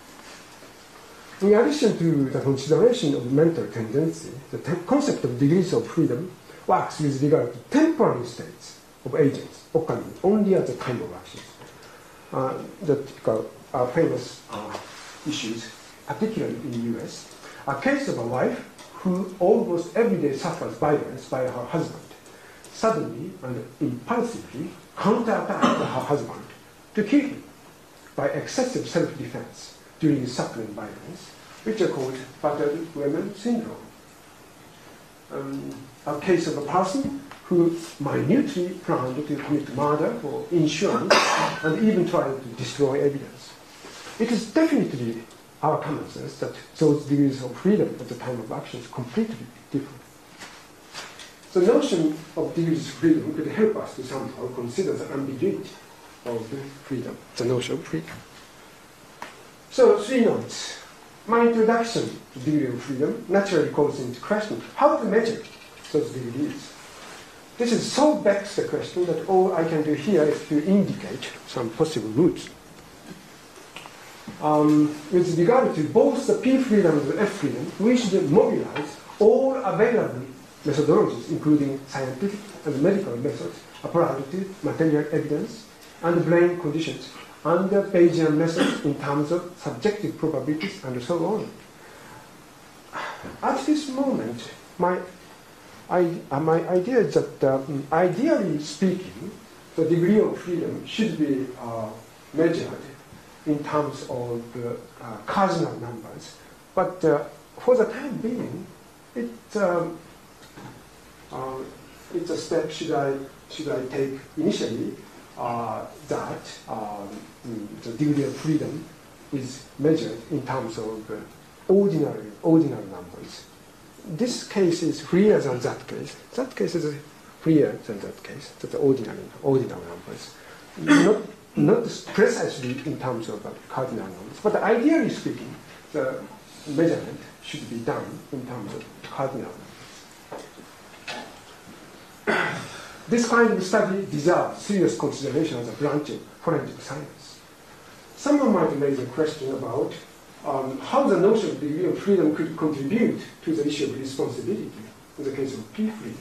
In addition to the consideration of mental tendency, the te concept of degrees of freedom works with regard to temporary states of agents occurring only at the time of actions. Uh, the typical uh, famous uh, issues, particularly in the U S, a case of a wife who almost every day suffers violence by her husband, suddenly and impulsively counterattacks her husband to kill him by excessive self-defense during suffering violence, which are called battered women syndrome. Um, a case of a person who minutely planned to commit murder for insurance and even tried to destroy evidence. It is definitely our common sense that those degrees of freedom at the time of action is completely different. The notion of degrees of freedom could help us to somehow consider the ambiguity of freedom, the notion of freedom. So, three notes. My introduction to degree of freedom naturally calls into question how to measure those degrees. This is so begs the question that all I can do here is to indicate some possible routes. Um, with regard to both the P freedom and the F freedom, we should mobilize all available methodologies, including scientific and medical methods applied to material evidence and brain conditions, and the Bayesian methods in terms of subjective probabilities and so on. At this moment, my, I, uh, my idea is that, uh, ideally speaking, the degree of freedom should be uh, measured in terms of uh, uh, cardinal numbers. But uh, for the time being, it, um, uh, it's a step should I, should I take initially uh, that um, the degree of freedom is measured in terms of uh, ordinary, ordinary numbers. This case is freer than that case. That case is freer than that case, that the ordinary, ordinary numbers. Not, not precisely in terms of uh, cardinal numbers, but ideally speaking, the measurement should be done in terms of cardinal numbers. This kind of study deserves serious consideration as a branch of forensic science. Someone might raise a question about um, how the notion of degree of freedom could contribute to the issue of responsibility in the case of P freedom.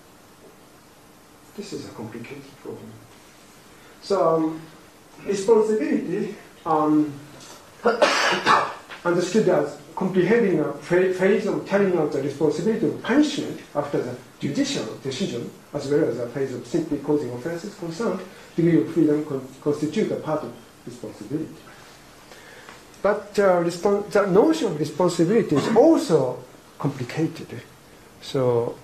This is a complicated problem. So, um, responsibility um, understood as comprehending a phase of carrying out the responsibility of punishment after the judicial decision, as well as a phase of simply causing offenses concerned, degree of freedom con constitute a part of responsibility. But uh, the notion of responsibility is also complicated. So,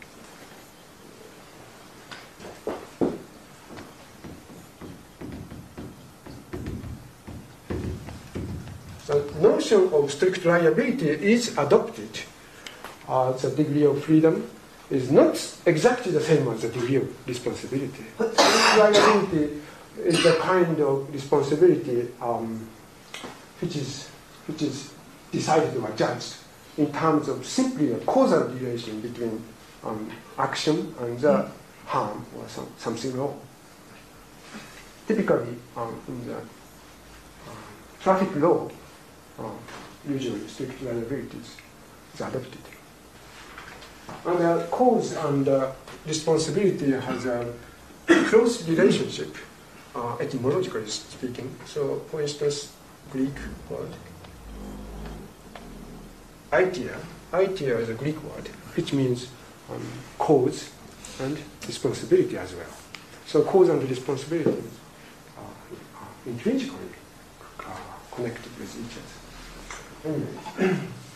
the notion of strict liability is adopted. Uh, the degree of freedom is not exactly the same as the degree of responsibility. Strict liability is the kind of responsibility um, which is which is decided or judged in terms of simply a causal relation between um, action and the harm or some, something wrong. Typically, um, in the uh, traffic law, uh, usually strict liability is adopted. And the cause and uh, responsibility has a close relationship, uh, etymologically speaking. So, for instance, Greek word, idea Aitia is a Greek word, which means um, cause and responsibility as well. So cause and responsibility are, are intrinsically uh, connected with each other. Anyway,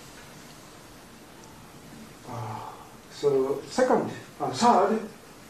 uh, so second, uh, third,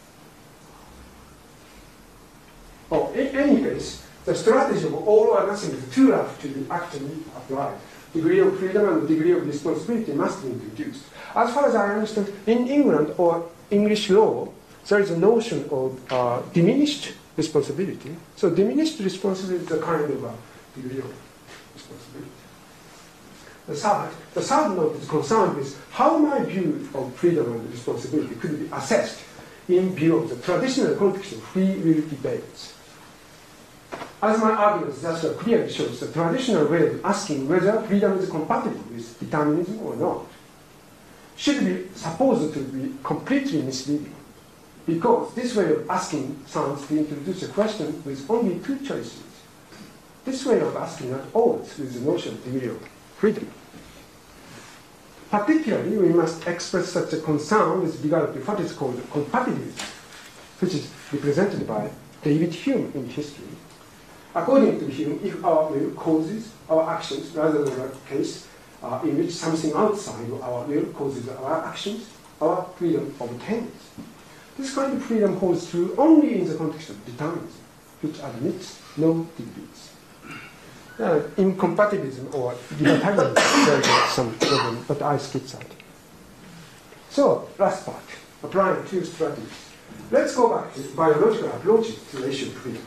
oh, in any case, the strategy of all or nothing is too rough to be actually applied. Degree of freedom and degree of responsibility must be introduced. As far as I understand, in England or English law, there is a notion of uh, diminished responsibility. So diminished responsibility is a kind of a degree of responsibility. The third, the third note is concerned with how my view of freedom and responsibility could be assessed in view of the traditional context of free will debates. As my argument thus clearly shows, the traditional way of asking whether freedom is compatible with determinism or not should be supposed to be completely misleading, because this way of asking sounds to introduce a question with only two choices. This way of asking at odds with the notion of degree of freedom. Particularly, we must express such a concern with regard to what is called compatibilism, which is represented by David Hume in history. According to Hume, if our will causes our actions, rather than a case uh, in which something outside of our will causes our actions, our freedom obtains. This kind of freedom holds true only in the context of determinism, which admits no degrees. Uh, incompatibilism or libertarianism, there is some problem, but I skip that. So, last part, applying two strategies. Let's go back to biological approaches to the issue of freedom.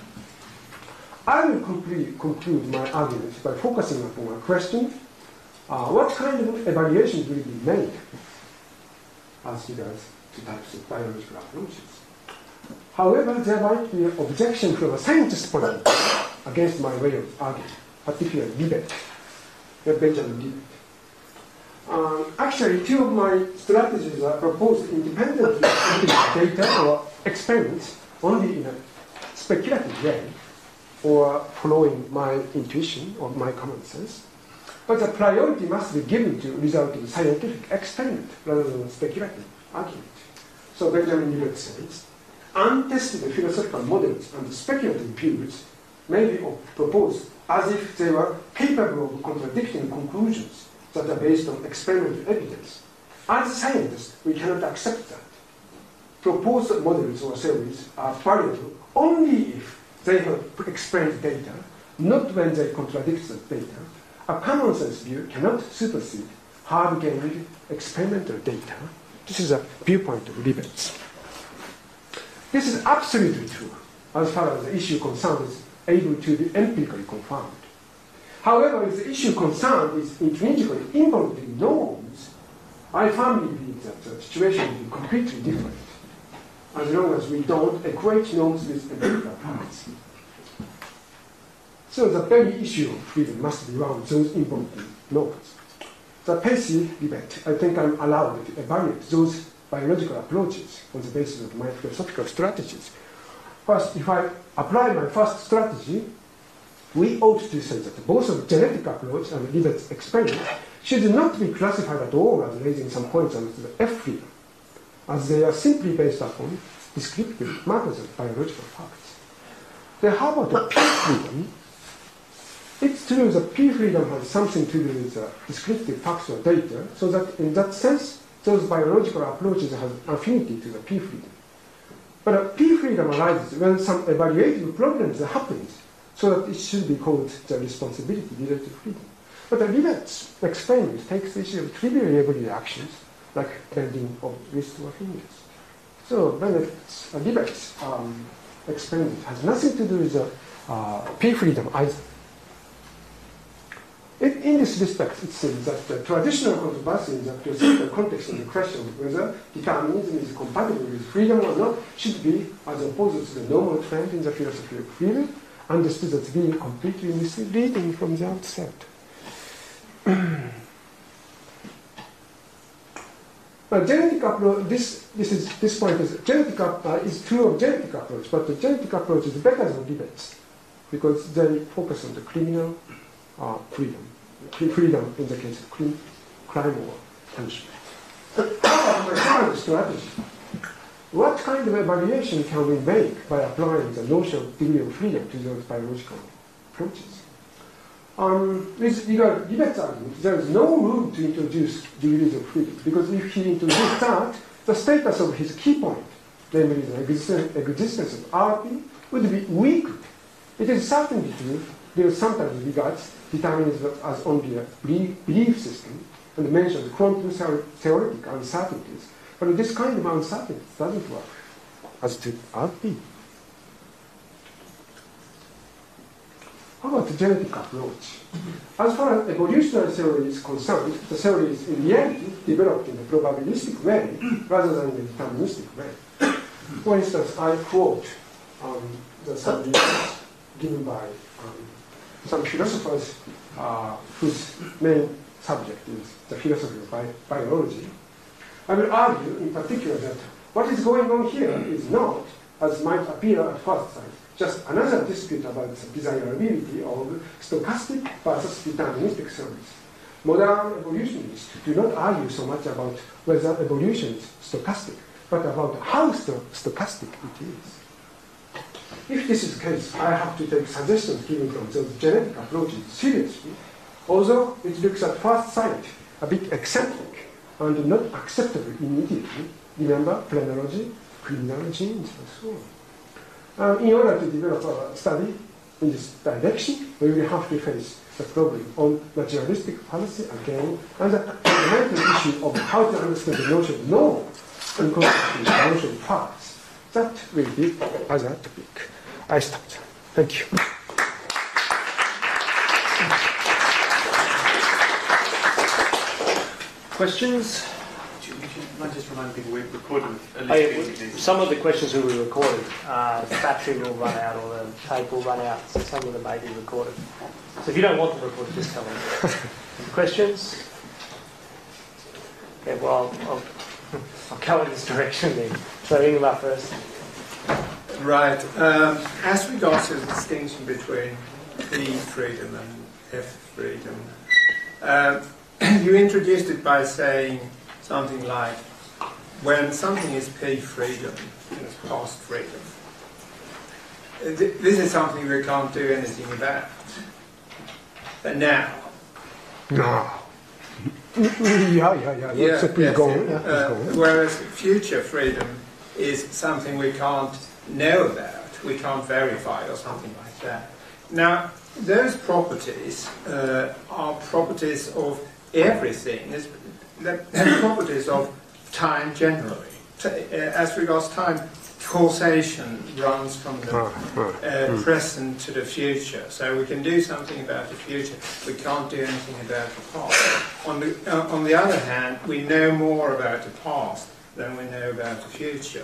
I will complete, conclude my argument by focusing upon a question, uh, what kind of evaluations will be made as regards to types of biological approaches. However, there might be an objection from a scientist's point of view against my way of arguing, particularly Libet, Benjamin Libet. Um, actually, two of my strategies are proposed independently of data or experiments only in a speculative way, or following my intuition or my common sense. But the priority must be given to result of scientific experiment rather than speculative argument. So Benjamin Libet says, untested philosophical models and speculative views may be proposed as if they were capable of contradicting conclusions that are based on experimental evidence. As scientists, we cannot accept that. Proposed models or theories are valuable only if they have explained data, not when they contradict the data. A common sense view cannot supersede hard-gained experimental data. This is a viewpoint of Libet's. This is absolutely true as far as the issue concerned is able to be empirically confirmed. However, if the issue concerned is intrinsically involved in norms, I firmly believe that the situation will be completely different, as long as we don't equate norms with empirical facts. So the very issue of freedom must be around those involved in norms. The Pacey debate, I think I'm allowed to evaluate those biological approaches on the basis of my philosophical strategies. First, if I apply my first strategy, we ought to say that both of genetic approach and Libet's experiment should not be classified at all as raising some points on the F freedom, as they are simply based upon descriptive matters of biological facts. Then how about the P freedom? It's true that P freedom has something to do with uh, descriptive facts or data, so that in that sense, those biological approaches have affinity to the P freedom. But uh, P freedom arises when some evaluative problems happens, so that it should be called the responsibility related to freedom. But the Libet's experiment takes the issue of trivial everyday actions, like bending of wrists or fingers. So Bennett's, uh, Libet's um, experiment has nothing to do with the uh, P freedom either. In, in this respect, it seems that the traditional controversy in the philosophical context of the question of whether determinism is compatible with freedom or not should be, as opposed to the normal trend in the philosophy of freedom, understood as being completely misleading from the outset. But genetic approach, this, this, is, this point is, genetic uh, is true of genetic approach, but the genetic approach is better than Libet's, because they focus on the criminal uh, freedom. Freedom in the case of crime or punishment. How about the second strategy? What kind of evaluation can we make by applying the notion of degree of freedom to those biological approaches? Um, with regard to Libet's argument, there is no room to introduce degrees of freedom, because if he introduced that, the status of his key point, namely the existen existence of R P, would be weakened. It is certainly true, there sometimes regards determinism as only a belief system, and mentions quantum theoretic uncertainties. But this kind of uncertainty doesn't work as to R P. How about the genetic approach? As far as evolutionary theory is concerned, the theory is in reality developed in a probabilistic way rather than in a deterministic way. For instance, I quote um, the some reasons given by um, some philosophers uh, whose main subject is the philosophy of bi biology. I will argue in particular that what is going on here is not, as might appear at first sight, just another dispute about the desirability of stochastic versus deterministic theories. Modern evolutionists do not argue so much about whether evolution is stochastic, but about how sto stochastic it is. If this is the case, I have to take suggestions given from those genetic approaches seriously, although it looks at first sight a bit eccentric and not acceptable immediately. Remember phrenology, criminal genes, and so on. Uh, in order to develop a study in this direction, we will have to face the problem on naturalistic fallacy again, and the fundamental issue of how to understand the notion of norm and constitute the notion of facts. That will be other topic. I stopped. Thank you. Questions? I might just remind people we've recorded at least I, two these. some of the questions will be recorded. Uh, the battery will run out or the tape will run out, so some of them may be recorded. So if you don't want to record it, just tell me. Questions? Okay, well, I'll, I'll go in this direction then. So Ingmar first. Right. Um, as regards to the distinction between P freedom and F freedom, uh, you introduced it by saying something like, when something is P freedom, it's past freedom. This is something we can't do anything about. But now. No. yeah, yeah, yeah. Yeah, so please yes, go yeah. on. Yeah, please Uh, go on. whereas future freedom is something we can't know about, we can't verify or something like that. Now, those properties uh, are properties of everything. It's, they're properties of time generally. T uh, as regards time, causation runs from the Ah, ah, uh, mm. present to the future. So we can do something about the future. We can't do anything about the past. On the, uh, on the other hand, we know more about the past than we know about the future.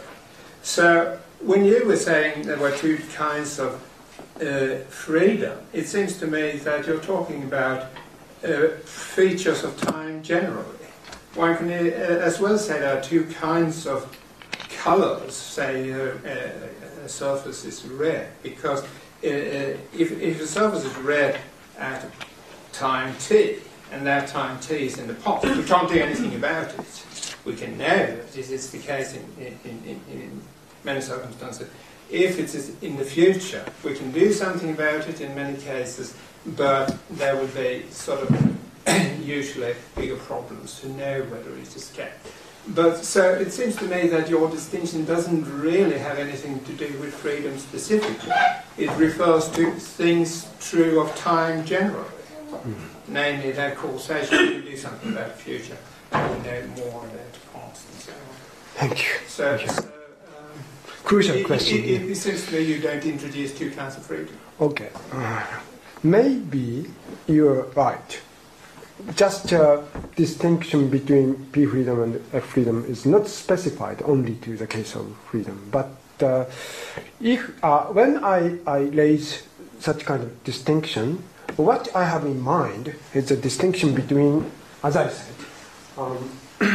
So when you were saying there were two kinds of uh, freedom, it seems to me that you're talking about uh, features of time generally. One can uh, as well say there are two kinds of colors. Say uh, uh, a surface is red, because uh, if, if a surface is red at time t, and that time t is in the past, we can't do anything about it. We can know that this is the case in, in, in, in many circumstances. If it is in the future, we can do something about it in many cases, but there will be sort of usually bigger problems to know whether it is kept. But so it seems to me that your distinction doesn't really have anything to do with freedom specifically. It refers to things true of time generally, mm-hmm. namely that causation, we can do something about the future, and we know more about the past and so on. Thank you. So, Thank you. so um, Crucial it, question. It, it, it seems to me you don't introduce two kinds of freedom. Okay. Uh, maybe you're right. Just uh, distinction between P freedom and F freedom is not specified only to the case of freedom. But uh, if uh, when I, I raise such kind of distinction, what I have in mind is a distinction between, as I said, um,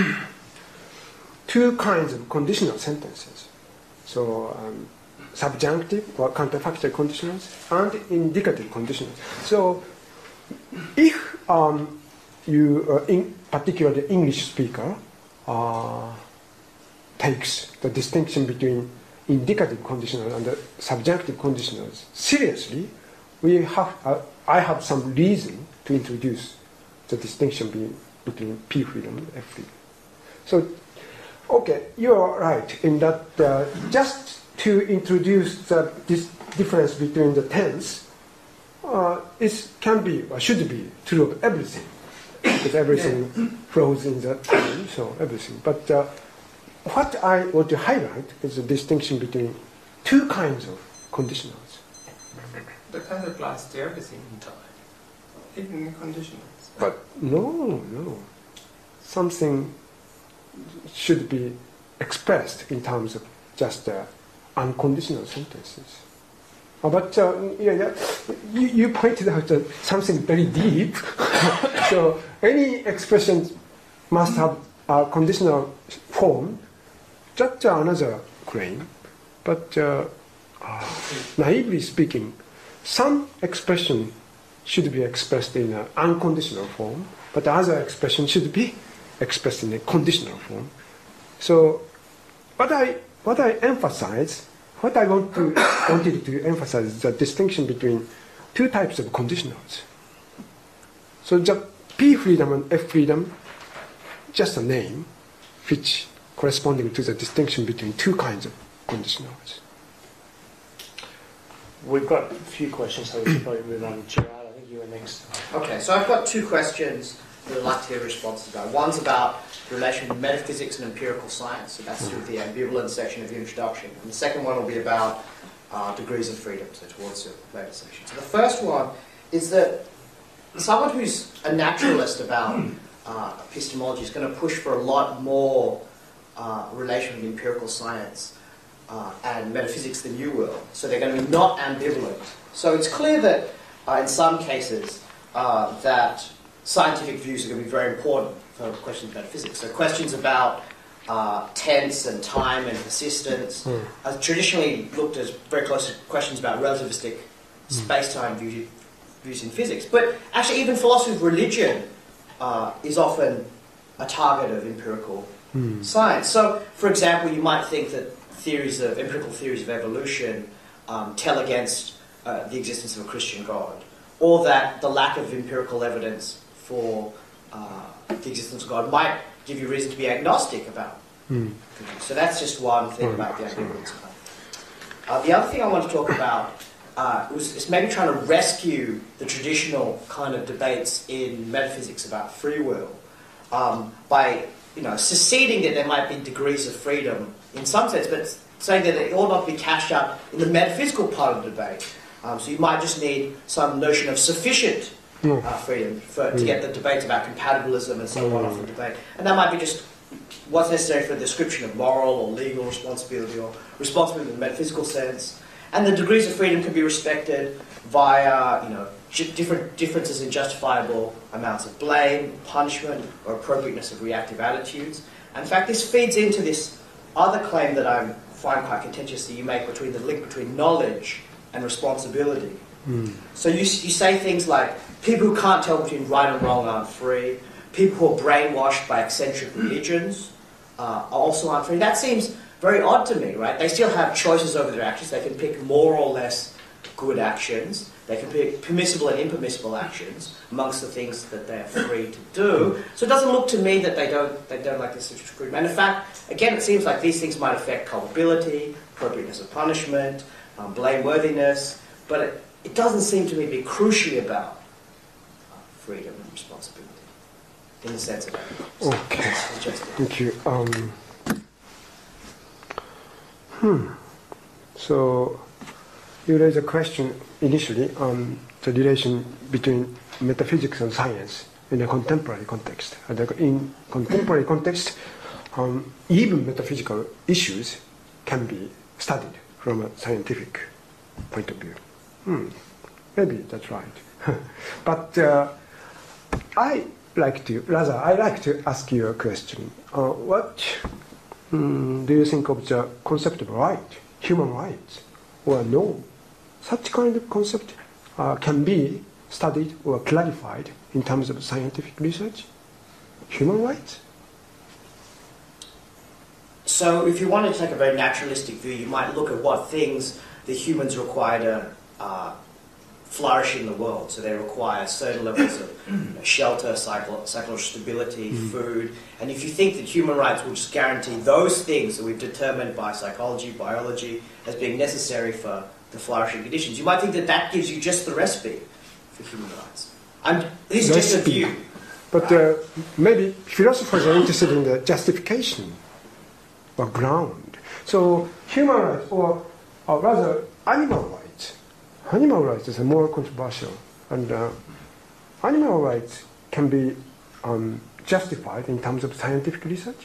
two kinds of conditional sentences. So um, subjunctive or counterfactual conditionals and indicative conditionals. So if um, you, uh, in particular the English speaker, uh, takes the distinction between indicative conditional and the subjunctive conditionals seriously, we have, uh, I have some reason to introduce the distinction be, between P freedom and F freedom. So, okay, you are right in that uh, just to introduce the, this difference between the tense uh, is, can be or should be true of everything, because everything flows in the time, so everything. But uh, what I want to highlight is the distinction between two kinds of conditionals. But that applies to everything in time, even the conditionals. But no, no. Something should be expressed in terms of just uh, unconditional sentences. Uh, but uh, yeah, yeah, you, you pointed out uh, something very deep. So any expression must have a conditional form. That's another claim. But uh, uh, naively speaking, some expression should be expressed in an unconditional form, but the other expression should be expressed in a conditional form. So what I what I emphasize, what I want to wanted to emphasize is the distinction between two types of conditionals. So the P freedom and F freedom, just a name, which corresponding to the distinction between two kinds of conditionals. We've got a few questions, so we should probably move on. Gerard, I think you were next. Okay, so I've got two questions that I'd like to hear responses about. One's about the relation between metaphysics and empirical science, so that's through the ambivalent section of the introduction. And the second one will be about uh, degrees of freedom, so towards the later section. So the first one is that someone who's a naturalist about uh, epistemology is going to push for a lot more uh, relation with empirical science uh, and metaphysics than you will. So they're going to be not ambivalent. So it's clear that uh, in some cases uh, that scientific views are going to be very important for questions of metaphysics. So questions about uh, tense and time and persistence mm. are traditionally looked as very close to questions about relativistic mm. space-time view, views in physics. But actually even philosophy of religion uh, is often a target of empirical mm. science. So, for example, you might think that theories of empirical theories of evolution um, tell against uh, the existence of a Christian God, or that the lack of empirical evidence for uh, the existence of God might give you reason to be agnostic about. Mm. So that's just one thing mm. about the ambivalence. Uh, the other thing I want to talk about uh, was, is maybe trying to rescue the traditional kind of debates in metaphysics about free will um, by, you know, seceding that there might be degrees of freedom in some sense, but saying that it ought not be cashed out in the metaphysical part of the debate. Um, so you might just need some notion of sufficient uh, freedom for, to get the debate about compatibilism and so on off the debate. And that might be just what's necessary for the description of moral or legal responsibility or responsibility in the metaphysical sense. And the degrees of freedom can be respected via, you know, different differences in justifiable amounts of blame, punishment, or appropriateness of reactive attitudes. And in fact, this feeds into this other claim that I find quite contentious that you make between the link between knowledge and responsibility. Mm. So you, you say things like, people who can't tell between right and wrong aren't free, people who are brainwashed by eccentric religions uh, also aren't free. That seems very odd to me, right? They still have choices over their actions. They can pick more or less good actions. They can pick permissible and impermissible actions amongst the things that they're free to do. So it doesn't look to me that they don't they don't like this sort of freedom. And in fact, again, it seems like these things might affect culpability, appropriateness of punishment, um, blameworthiness, but it, it doesn't seem to me to be crucially about uh, freedom and responsibility in the sense of that. Okay, thank you. Um, hmm. So you raised a question initially on the relation between metaphysics and science in a contemporary context. And in contemporary context, um, even metaphysical issues can be studied from a scientific point of view. Hmm. Maybe that's right. But uh, I like to, rather, I like to ask you a question. Uh, what hmm, do you think of the concept of right, human rights, or no? Such kind of concept uh, can be studied or clarified in terms of scientific research? Human rights? So if you want to take a very naturalistic view, you might look at what things the humans require to uh, flourish in the world. So they require certain levels of you know, shelter, psycho psychological stability, mm. food. And if you think that human rights will just guarantee those things that we've determined by psychology, biology, as being necessary for the flourishing conditions, you might think that that gives you just the recipe for human rights. I'm, this is just a view. But uh, maybe philosophers are interested in the justification or ground. So human rights, or, or rather animal rights, animal rights is more controversial. And uh, animal rights can be um, justified in terms of scientific research.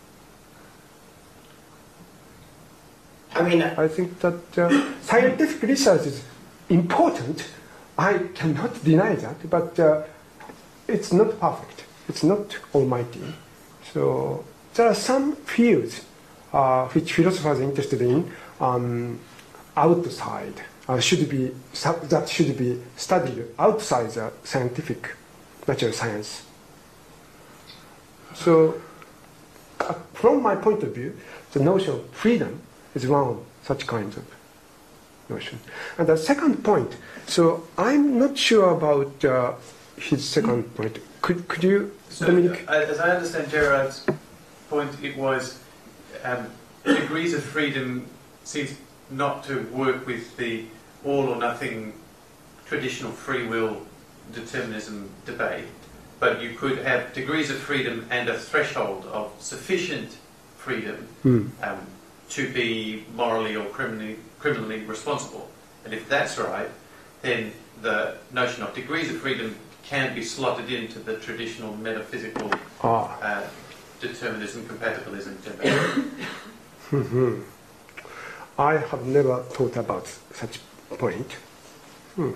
I mean, I think that uh, scientific research is important. I cannot deny that, but uh, it's not perfect. It's not almighty. So there are some fields uh, which philosophers are interested in um, outside, uh, should be, that should be studied outside the scientific natural science. So uh, from my point of view, the notion of freedom is one of such kinds of notion. And the second point, so I'm not sure about uh, his second point. Could, could you, so, Dominic? uh, as I understand Gerard's point, it was um, degrees of freedom seems not to work with the all or nothing traditional free will determinism debate, but you could have degrees of freedom and a threshold of sufficient freedom Hmm. um, to be morally or criminally, criminally responsible. And if that's right, then the notion of degrees of freedom can be slotted into the traditional metaphysical Ah. uh, determinism, compatibilism debate. Mm-hmm. I have never thought about such point. Hmm.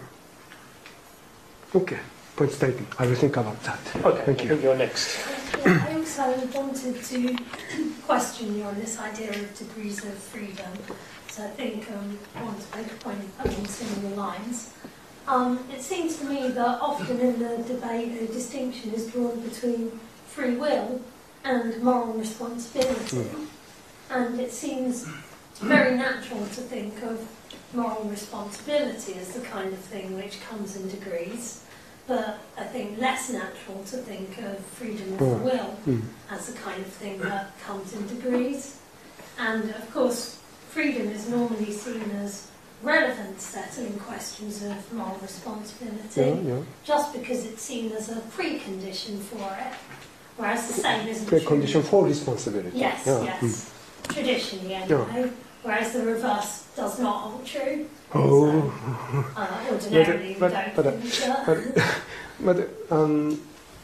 Okay, point taken. I will think about that. Okay, Thank I you. think you're next. Yeah, I also wanted to question you on this idea of degrees of freedom. So I think um, I want to make a point along similar lines. Um, it seems to me that often in the debate a distinction is drawn between free will and moral responsibility. Mm. And it seems very natural to think of moral responsibility as the kind of thing which comes in degrees, but I think less natural to think of freedom of Mm. will Mm. as the kind of thing that comes in degrees. And of course, freedom is normally seen as relevant settling questions of moral responsibility, Yeah, yeah. just because it's seen as a precondition for it, whereas the same isn't Precondition true. for responsibility. Yes, Yeah. yes. Mm. Traditionally anyway, whereas the reverse does not hold true. Oh. So, uh, ordinarily but- we don't but, uh, think that. But, but, um,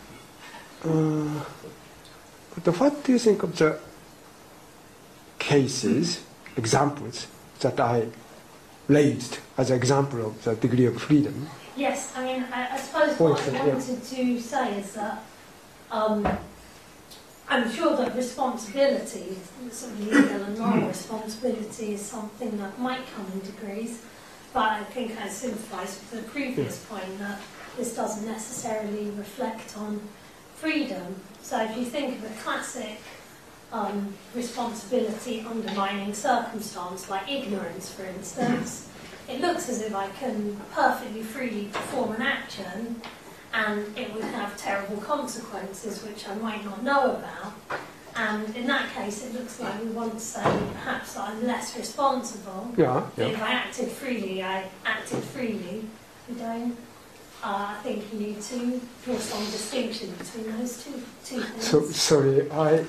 uh, but what do you think of the cases, examples that I raised as an example of the degree of freedom? Yes, I mean, I, I suppose For what instance, I yeah. wanted to say is that um, I'm sure that responsibility, sort of legal and moral responsibility, is something that might come in degrees, but I think I sympathise with the previous point that this doesn't necessarily reflect on freedom. So if you think of a classic um, responsibility undermining circumstance, like ignorance, for instance, it looks as if I can perfectly freely perform an action and it would have terrible consequences which I might not know about. And in that case, it looks like we want to say perhaps that I'm less responsible. Yeah, But yeah. if I acted freely, I acted freely. We don't. Uh, I think you need to draw some distinction between those two, two things. So, sorry, I,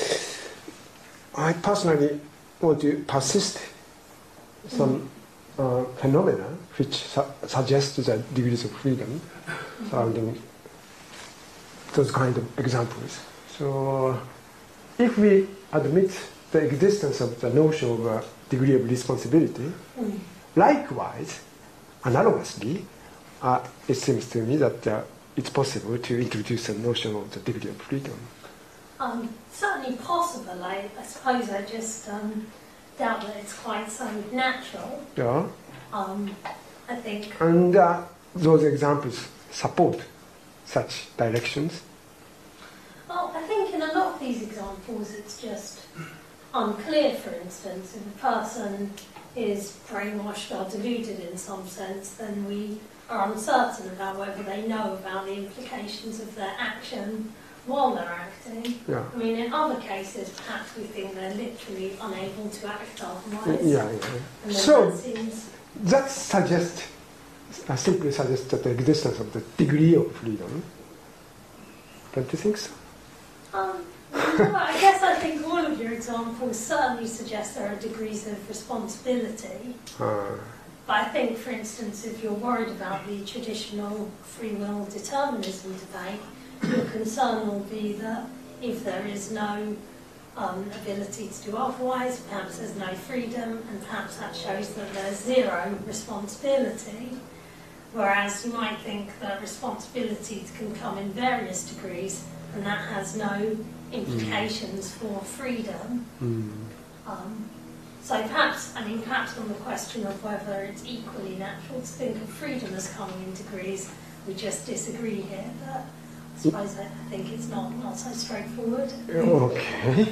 I personally want to persist some uh, phenomena which su suggest the degrees of freedom surrounding those kind of examples. So, if we admit the existence of the notion of a degree of responsibility, Mm. likewise, analogously, uh, it seems to me that uh, it's possible to introduce a notion of the degree of freedom. Um, certainly possible. I, I suppose I just um, doubt that it's quite so natural. Yeah. Um, I think. And uh, those examples support such directions? Well, I think in a lot of these examples it's just unclear, for instance. If a person is brainwashed or deluded in some sense, then we are uncertain about whether they know about the implications of their action while they're acting. Yeah. I mean, in other cases, perhaps we think they're literally unable to act otherwise. Yeah, yeah. And then So that seems... that suggests, uh, simply suggests that the existence of the degree of freedom. Don't you think so? Um, well, I guess I think all of your examples certainly suggest there are degrees of responsibility. Uh, But I think, for instance, if you're worried about the traditional free will determinism debate, your concern will be that if there is no um, ability to do otherwise, perhaps there's no freedom, and perhaps that shows that there's zero responsibility. Whereas you might think that responsibility can come in various degrees, and that has no implications for freedom. mm. Um, so perhaps, I mean, perhaps on the question of whether it's equally natural to think of freedom as coming in degrees, we just disagree here. But I suppose I, I think it's not, not so straightforward. Okay.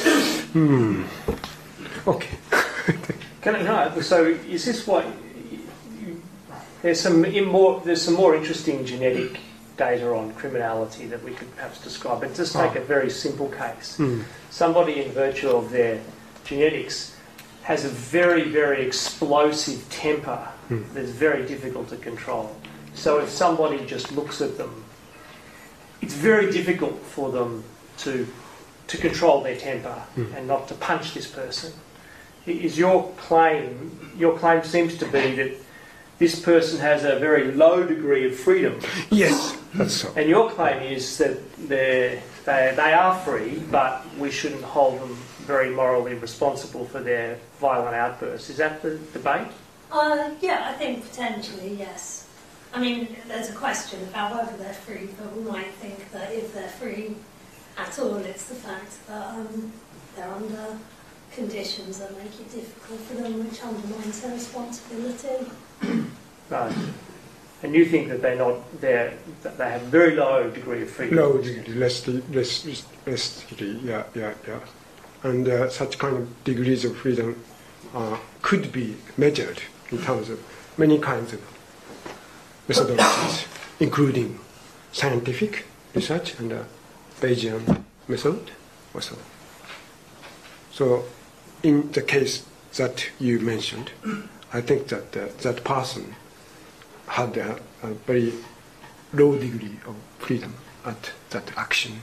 Hmm. Okay. Can I know? So, is this what you, there's some in more there's some more interesting genetic data on criminality that we could perhaps describe. But just take Oh. a very simple case. Hmm. Somebody, in virtue of their genetics, has a very, very explosive temper Hmm. that's very difficult to control. So if somebody just looks at them, it's very difficult for them to to control their temper Hmm. and not to punch this person. Is your claim, your claim seems to be that this person has a very low degree of freedom, Yes, that's so. and your claim is that they're, they they are free, but we shouldn't hold them very morally responsible for their violent outbursts. Is that the debate? Uh, yeah, I think potentially, yes. I mean, there's a question about whether they're free, but we might think that if they're free at all, it's the fact that um, they're under conditions that make it difficult for them, which undermines their responsibility. Right. And you think that they're not they're that they have a very low degree of freedom? Low degree, less, de- less, less degree, yeah, yeah, yeah. And uh, such kind of degrees of freedom uh, could be measured in terms of many kinds of methodologies, including scientific research and uh, Bayesian method also. So, in the case that you mentioned, I think that uh, that person had a, a very low degree of freedom at that action.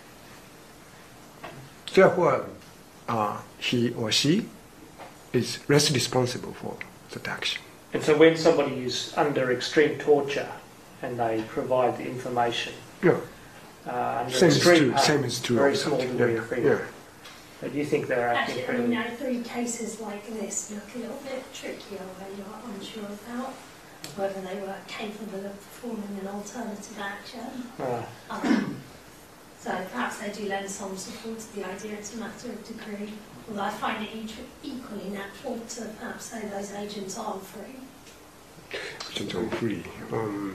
Therefore, uh, he or she is less responsible for that action. And so when somebody is under extreme torture and they provide the information, Yeah, uh, under same is extreme true. pain, Same is true. very of small that. degree Yeah, of freedom. yeah. But do you think they're acting Actually, I mean, freely? I think cases like this look a little bit trickier where you're unsure about whether they were capable of performing an alternative action. Uh, Um, so perhaps they do lend some support to the idea it's a matter of degree. Although I find it each, equally natural to perhaps say those agents aren't free. Agents are free. Um,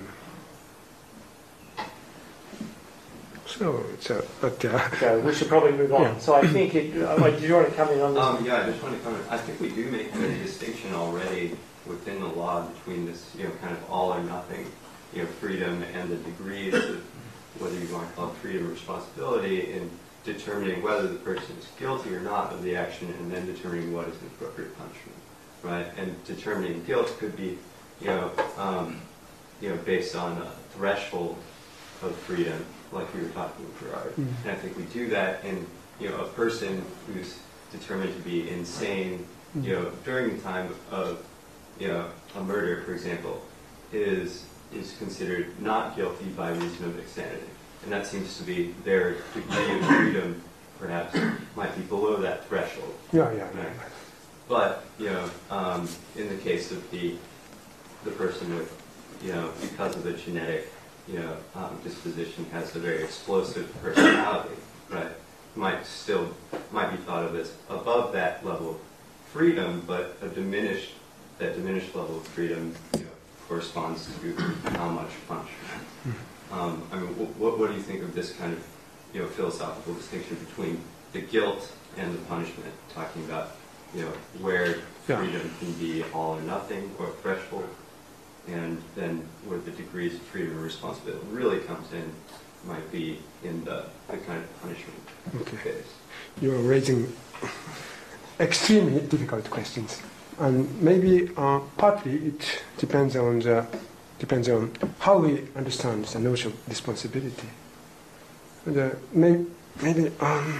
so, it's a, but uh, so we should probably move on. Yeah. So I think it. Uh, wait, do you want to come in on this? Um, yeah, I just want to comment. I think we do make a distinction already within the law between this, you know, kind of all or nothing, you know, freedom and the degrees of whether you want to call it freedom or responsibility in determining whether the person is guilty or not of the action, and then determining what is an appropriate punishment, right? And determining guilt could be, you know, um, you know, based on a threshold of freedom, like we were talking with Gerard. Mm. And I think we do that in, you know, a person who's determined to be insane, you know, during the time of, you know, a murder, for example, is is considered not guilty by reason of insanity. And that seems to be their degree of freedom, perhaps, might be below that threshold. yeah, yeah, yeah. Right. But, you know, um, in the case of the the person with, you know, because of the genetic, you know, um, disposition has a very explosive personality, right? Might still, might be thought of as above that level of freedom, but a diminished, that diminished level of freedom, you know, corresponds to how much punishment. Um, I mean, what, what do you think of this kind of, you know, philosophical distinction between the guilt and the punishment? Talking about, you know, where Yeah. freedom can be all or nothing or threshold, and then where the degrees of freedom and responsibility really comes in might be in the, the kind of punishment Okay. phase. You're raising extremely difficult questions, and maybe uh, partly it depends on the depends on how we understand the notion of responsibility. The, may, maybe um,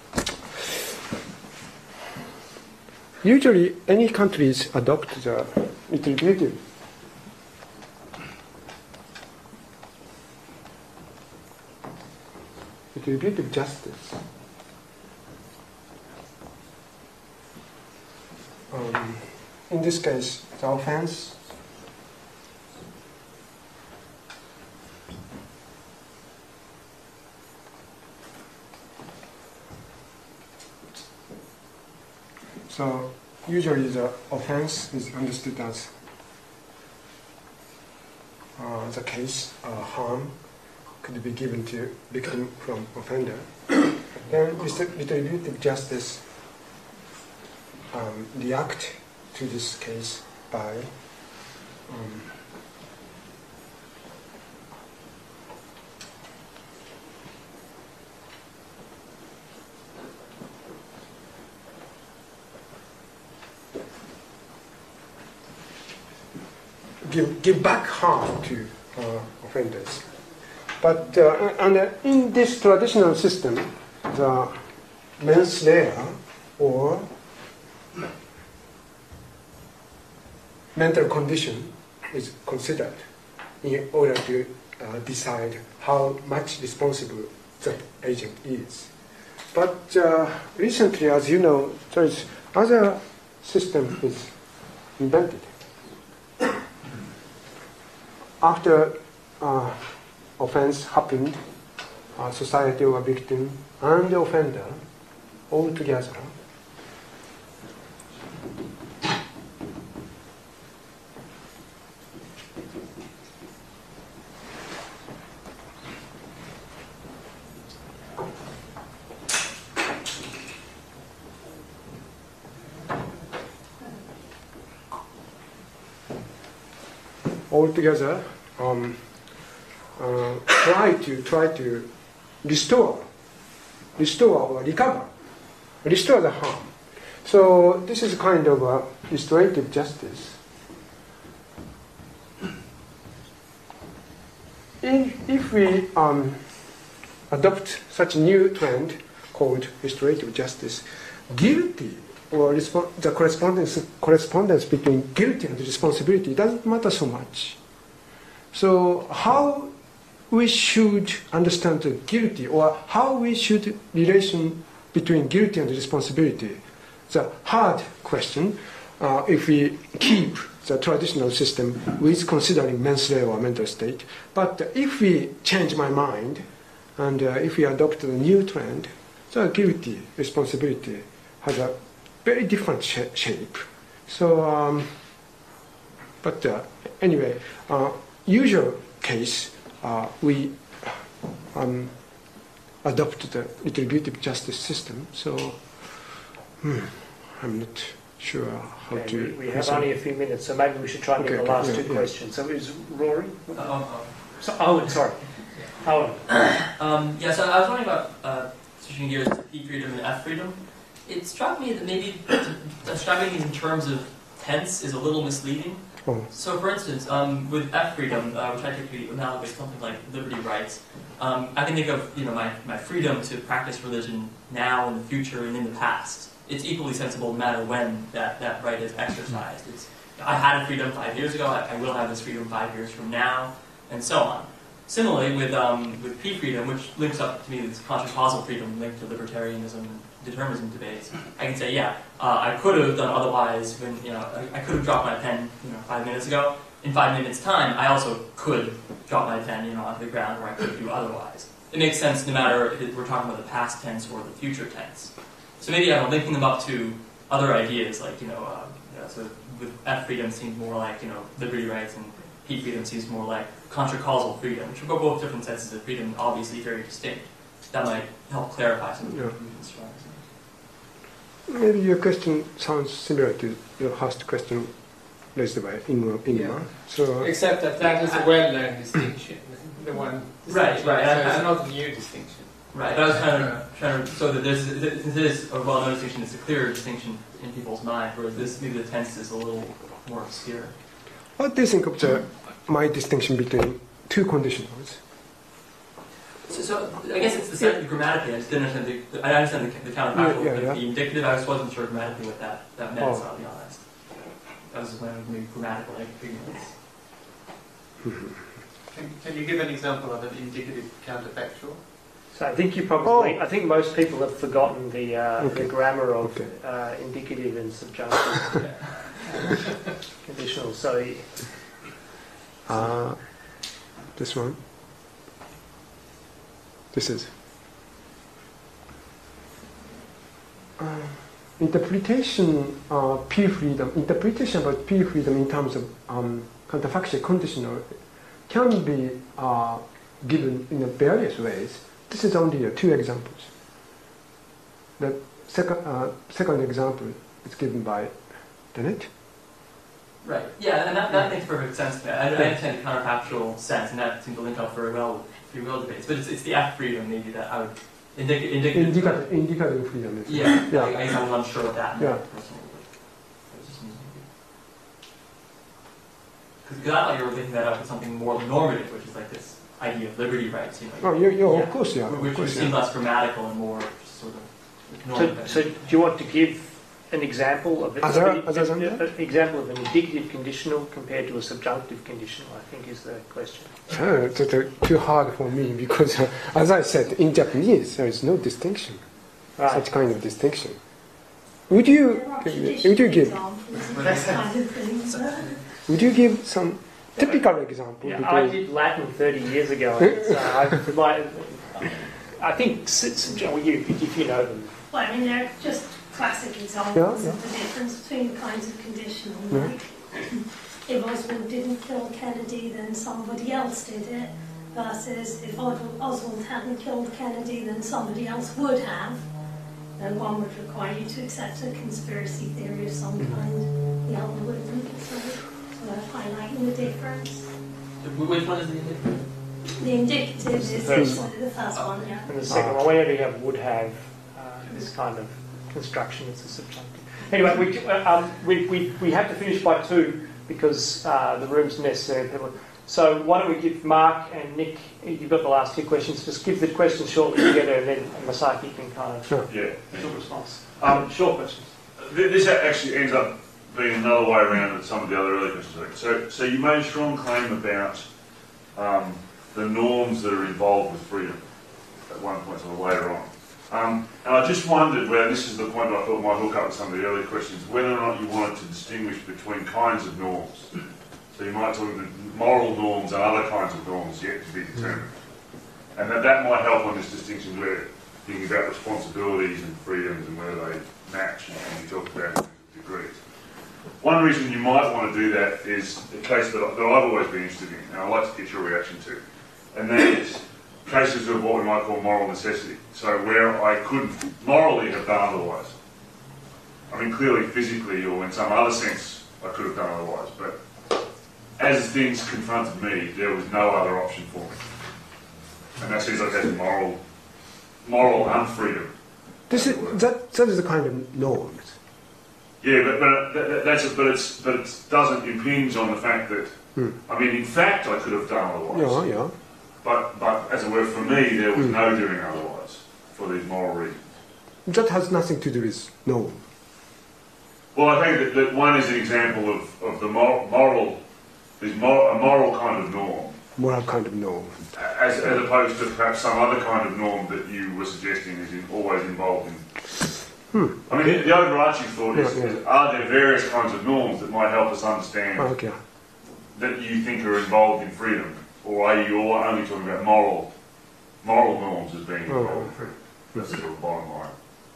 usually any countries adopt the retributive retributive justice. Um, in this case, the offense so usually the offense is understood as uh, the case uh, harm could be given to victim from offender. Then retributive justice Um, react to this case by um, give give back harm to uh, offenders. But uh, and uh, in this traditional system, the manslayer or mental condition is considered in order to uh, decide how much responsible the agent is. But uh, recently, as you know, there is other system is invented. After uh, offense happened, uh, society or victim and the offender all together all together um, uh, try to try to restore, restore or recover, restore the harm. So this is kind of a restorative justice. If, if we um, adopt such a new trend called restorative justice, guilty or respo- the correspondence correspondence between guilty and responsibility doesn't matter so much. So how we should understand the guilty, or how we should relation between guilty and responsibility, the hard question. Uh, if we keep the traditional system with considering manslaughter or mental state, but if we change my mind and uh, if we adopt a new trend, the guilty responsibility has a very different sh- shape. So, um, but uh, anyway, uh, usual case, uh, we um, adopt the retributive justice system. So, hmm, I'm not sure how Okay, to. we, we have answer. only a few minutes, so maybe we should try and Okay, get the okay, last yeah, two yeah. questions. So is Rory? Uh, uh, So, Owen, sorry. Owen. um, yeah, so I was wondering about uh, switching gears to P freedom and F freedom. It struck me that maybe describing these in terms of tense is a little misleading. Oh. So, for instance, um, with F freedom, uh, which I take to be analogous to something like liberty rights, um, I can think of you know my, my freedom to practice religion now, in the future, and in the past. It's equally sensible no matter when that, that right is exercised. It's, I had a freedom five years ago, I, I will have this freedom five years from now, and so on. Similarly, with um, with P freedom, which links up to me this conscious causal freedom linked to libertarianism and determinism debates, I can say, yeah, uh, I could have done otherwise. When you know, I, I could have dropped my pen, you know, five minutes ago. In five minutes' time, I also could drop my pen, you know, onto the ground, or I could do otherwise. It makes sense no matter if we're talking about the past tense or the future tense. So maybe I'm linking them up to other ideas, like you know, uh, you know so with F freedom seems more like you know liberty rights and P freedom seems more like contra-causal freedom, which are both different senses of freedom, obviously very distinct. That might help clarify some of the Yeah. confusions. Maybe your question sounds similar to your first question raised by Ingmar. Ingmar. Yeah. So, Except that that is a well-known distinction, the one. Right, distinction. right, So and- it's and- not a new distinction. Right, I was trying to, trying to so that there's, this is a well-known distinction, it's a clearer distinction in people's mind, whereas this, maybe the tense is a little more obscure. what do you think of the, my distinction between two conditionals? So, so I guess it's the same grammatically. I just didn't understand the. I understand the, the counterfactual, Yeah, yeah, but yeah. the indicative. I just wasn't sure grammatically what that that meant. Oh. So I'll be honest. That was just my own maybe grammatical ignorance. Can, can you give an example of an indicative counterfactual? So I think you probably, Oh. I think most people have forgotten the uh, Okay. the grammar of Okay. uh, indicative and subjunctive uh, conditional. So y- Uh, this one. This is. Uh, interpretation uh, P freedom, interpretation about P freedom in terms of um, counterfactual conditional can be uh, given in various ways. This is only uh, two examples. The second, uh, second example is given by Dennett. Right. Yeah, and that, that makes perfect sense to me. I, I understand the counterfactual sense, and that seems to link up very well with free will debates. But it's, it's the F freedom maybe that I would indic- indicative. Indicative, indicative freedom. is- Yeah. Yeah. I, I guess I'm unsure what that meant Yeah. personally. But I was just using it. Because I thought you were linking that up with something more normative, which is like this idea of liberty rights. You know, Oh, yeah, yeah, Yeah. of course, yeah. which, Of which course, seems yeah. less grammatical and more just sort of so, normative. so do you want to give an example of it? Other- an- other than an that? example of an indicative conditional compared to a subjunctive conditional, I think is the question. Uh, it's uh, too hard for me because, uh, as I said, in Japanese there is no distinction, Right. such kind of distinction. Would you, There are would traditional you give, examples of this kind of thing. would you give some typical example? Yeah, I because, did Latin thirty years ago, and so I, my, I think s- s- well, you, if you know them. Well, I mean, they're just classic examples Yeah, of the difference between the kinds of conditional. Yeah. Like, if Oswald didn't kill Kennedy, then somebody else did it, versus if Os- Oswald hadn't killed Kennedy, then somebody else would have. Then one would require you to accept a conspiracy theory of some kind, the other wouldn't. So, so they're highlighting the difference. Which one is the indicative? The indicative is the first the, the first one, yeah. And the second one, whenever you have would have, uh, this kind of construction, it's a subjunctive. Anyway, we, uh, um, we, we, we have to finish by two because uh, the room's necessary. People. So why don't we give Mark and Nick, you've got the last two questions, just give the questions shortly together and then Masaki can kind of Sure. Yeah. short response. Um, Short questions. th- this actually ends up being another way around than some of the other early questions. So, so you made a strong claim about um, the norms that are involved with freedom at one point sort of later on. Um, and I just wondered whether this is the point that I thought might hook up with some of the early questions, whether or not you wanted to distinguish between kinds of norms. So you might talk about moral norms and other kinds of norms yet to be determined. And that, that might help on this distinction where thinking about responsibilities and freedoms and whether they match and you talk about degrees. One reason you might want to do that is a case that, I, that I've always been interested in, and I'd like to get your reaction to, and that is cases of what we might call moral necessity. So where I couldn't morally have done otherwise. I mean, clearly physically or in some other sense I could have done otherwise, but as things confronted me, there was no other option for me. And that seems like that's moral, moral unfreedom. This is, that, that is the kind of norms. Yeah, but, but that, that- that's a, but it's but it doesn't impinge on the fact that Hmm. I mean, in fact, I could have done otherwise. Yeah, yeah. But but as it were, for me, there was no doing otherwise for these moral reasons. That has nothing to do with norm. Well, I think that, that one is an example of, of the moral, moral is mor- a moral kind of norm, Moral kind of norm. as, as opposed to perhaps some other kind of norm that you were suggesting is in, always involved in. Hmm. I mean, the, the overarching thought is, Yeah, yeah. is, are there various kinds of norms that might help us understand Oh, okay. that you think are involved in freedom, or are you all only talking about moral moral norms as being involved Oh. in freedom? That's the sort of bottom line.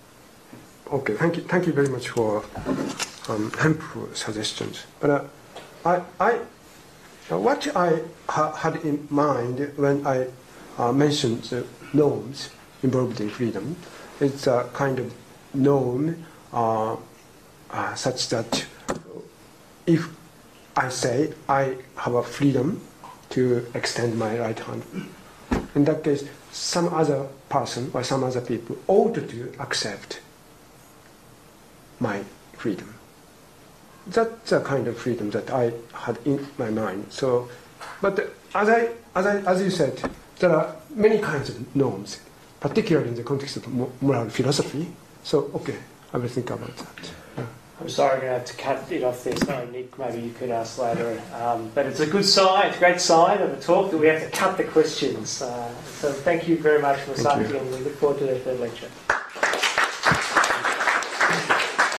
Okay, thank you, thank you very much for um, helpful suggestions. But uh, I, I, Now, what I ha- had in mind when I uh, mentioned the norms involved in freedom, it's a kind of norm uh, uh, such that if I say I have a freedom to extend my right hand, in that case, some other person or some other people ought to accept my freedom. That's the kind of freedom that I had in my mind. So, but as I, as I, as you said, there are many kinds of norms, particularly in the context of moral philosophy. So, okay, I will think about that. Yeah. I'm sorry, I'm going to have to cut it off there. Sorry, Nick, maybe you could ask later. Um, but it's a good sign, it's a great sign of a talk that we have to cut the questions. Uh, so thank you very much, Masaki, and we look forward to the third lecture.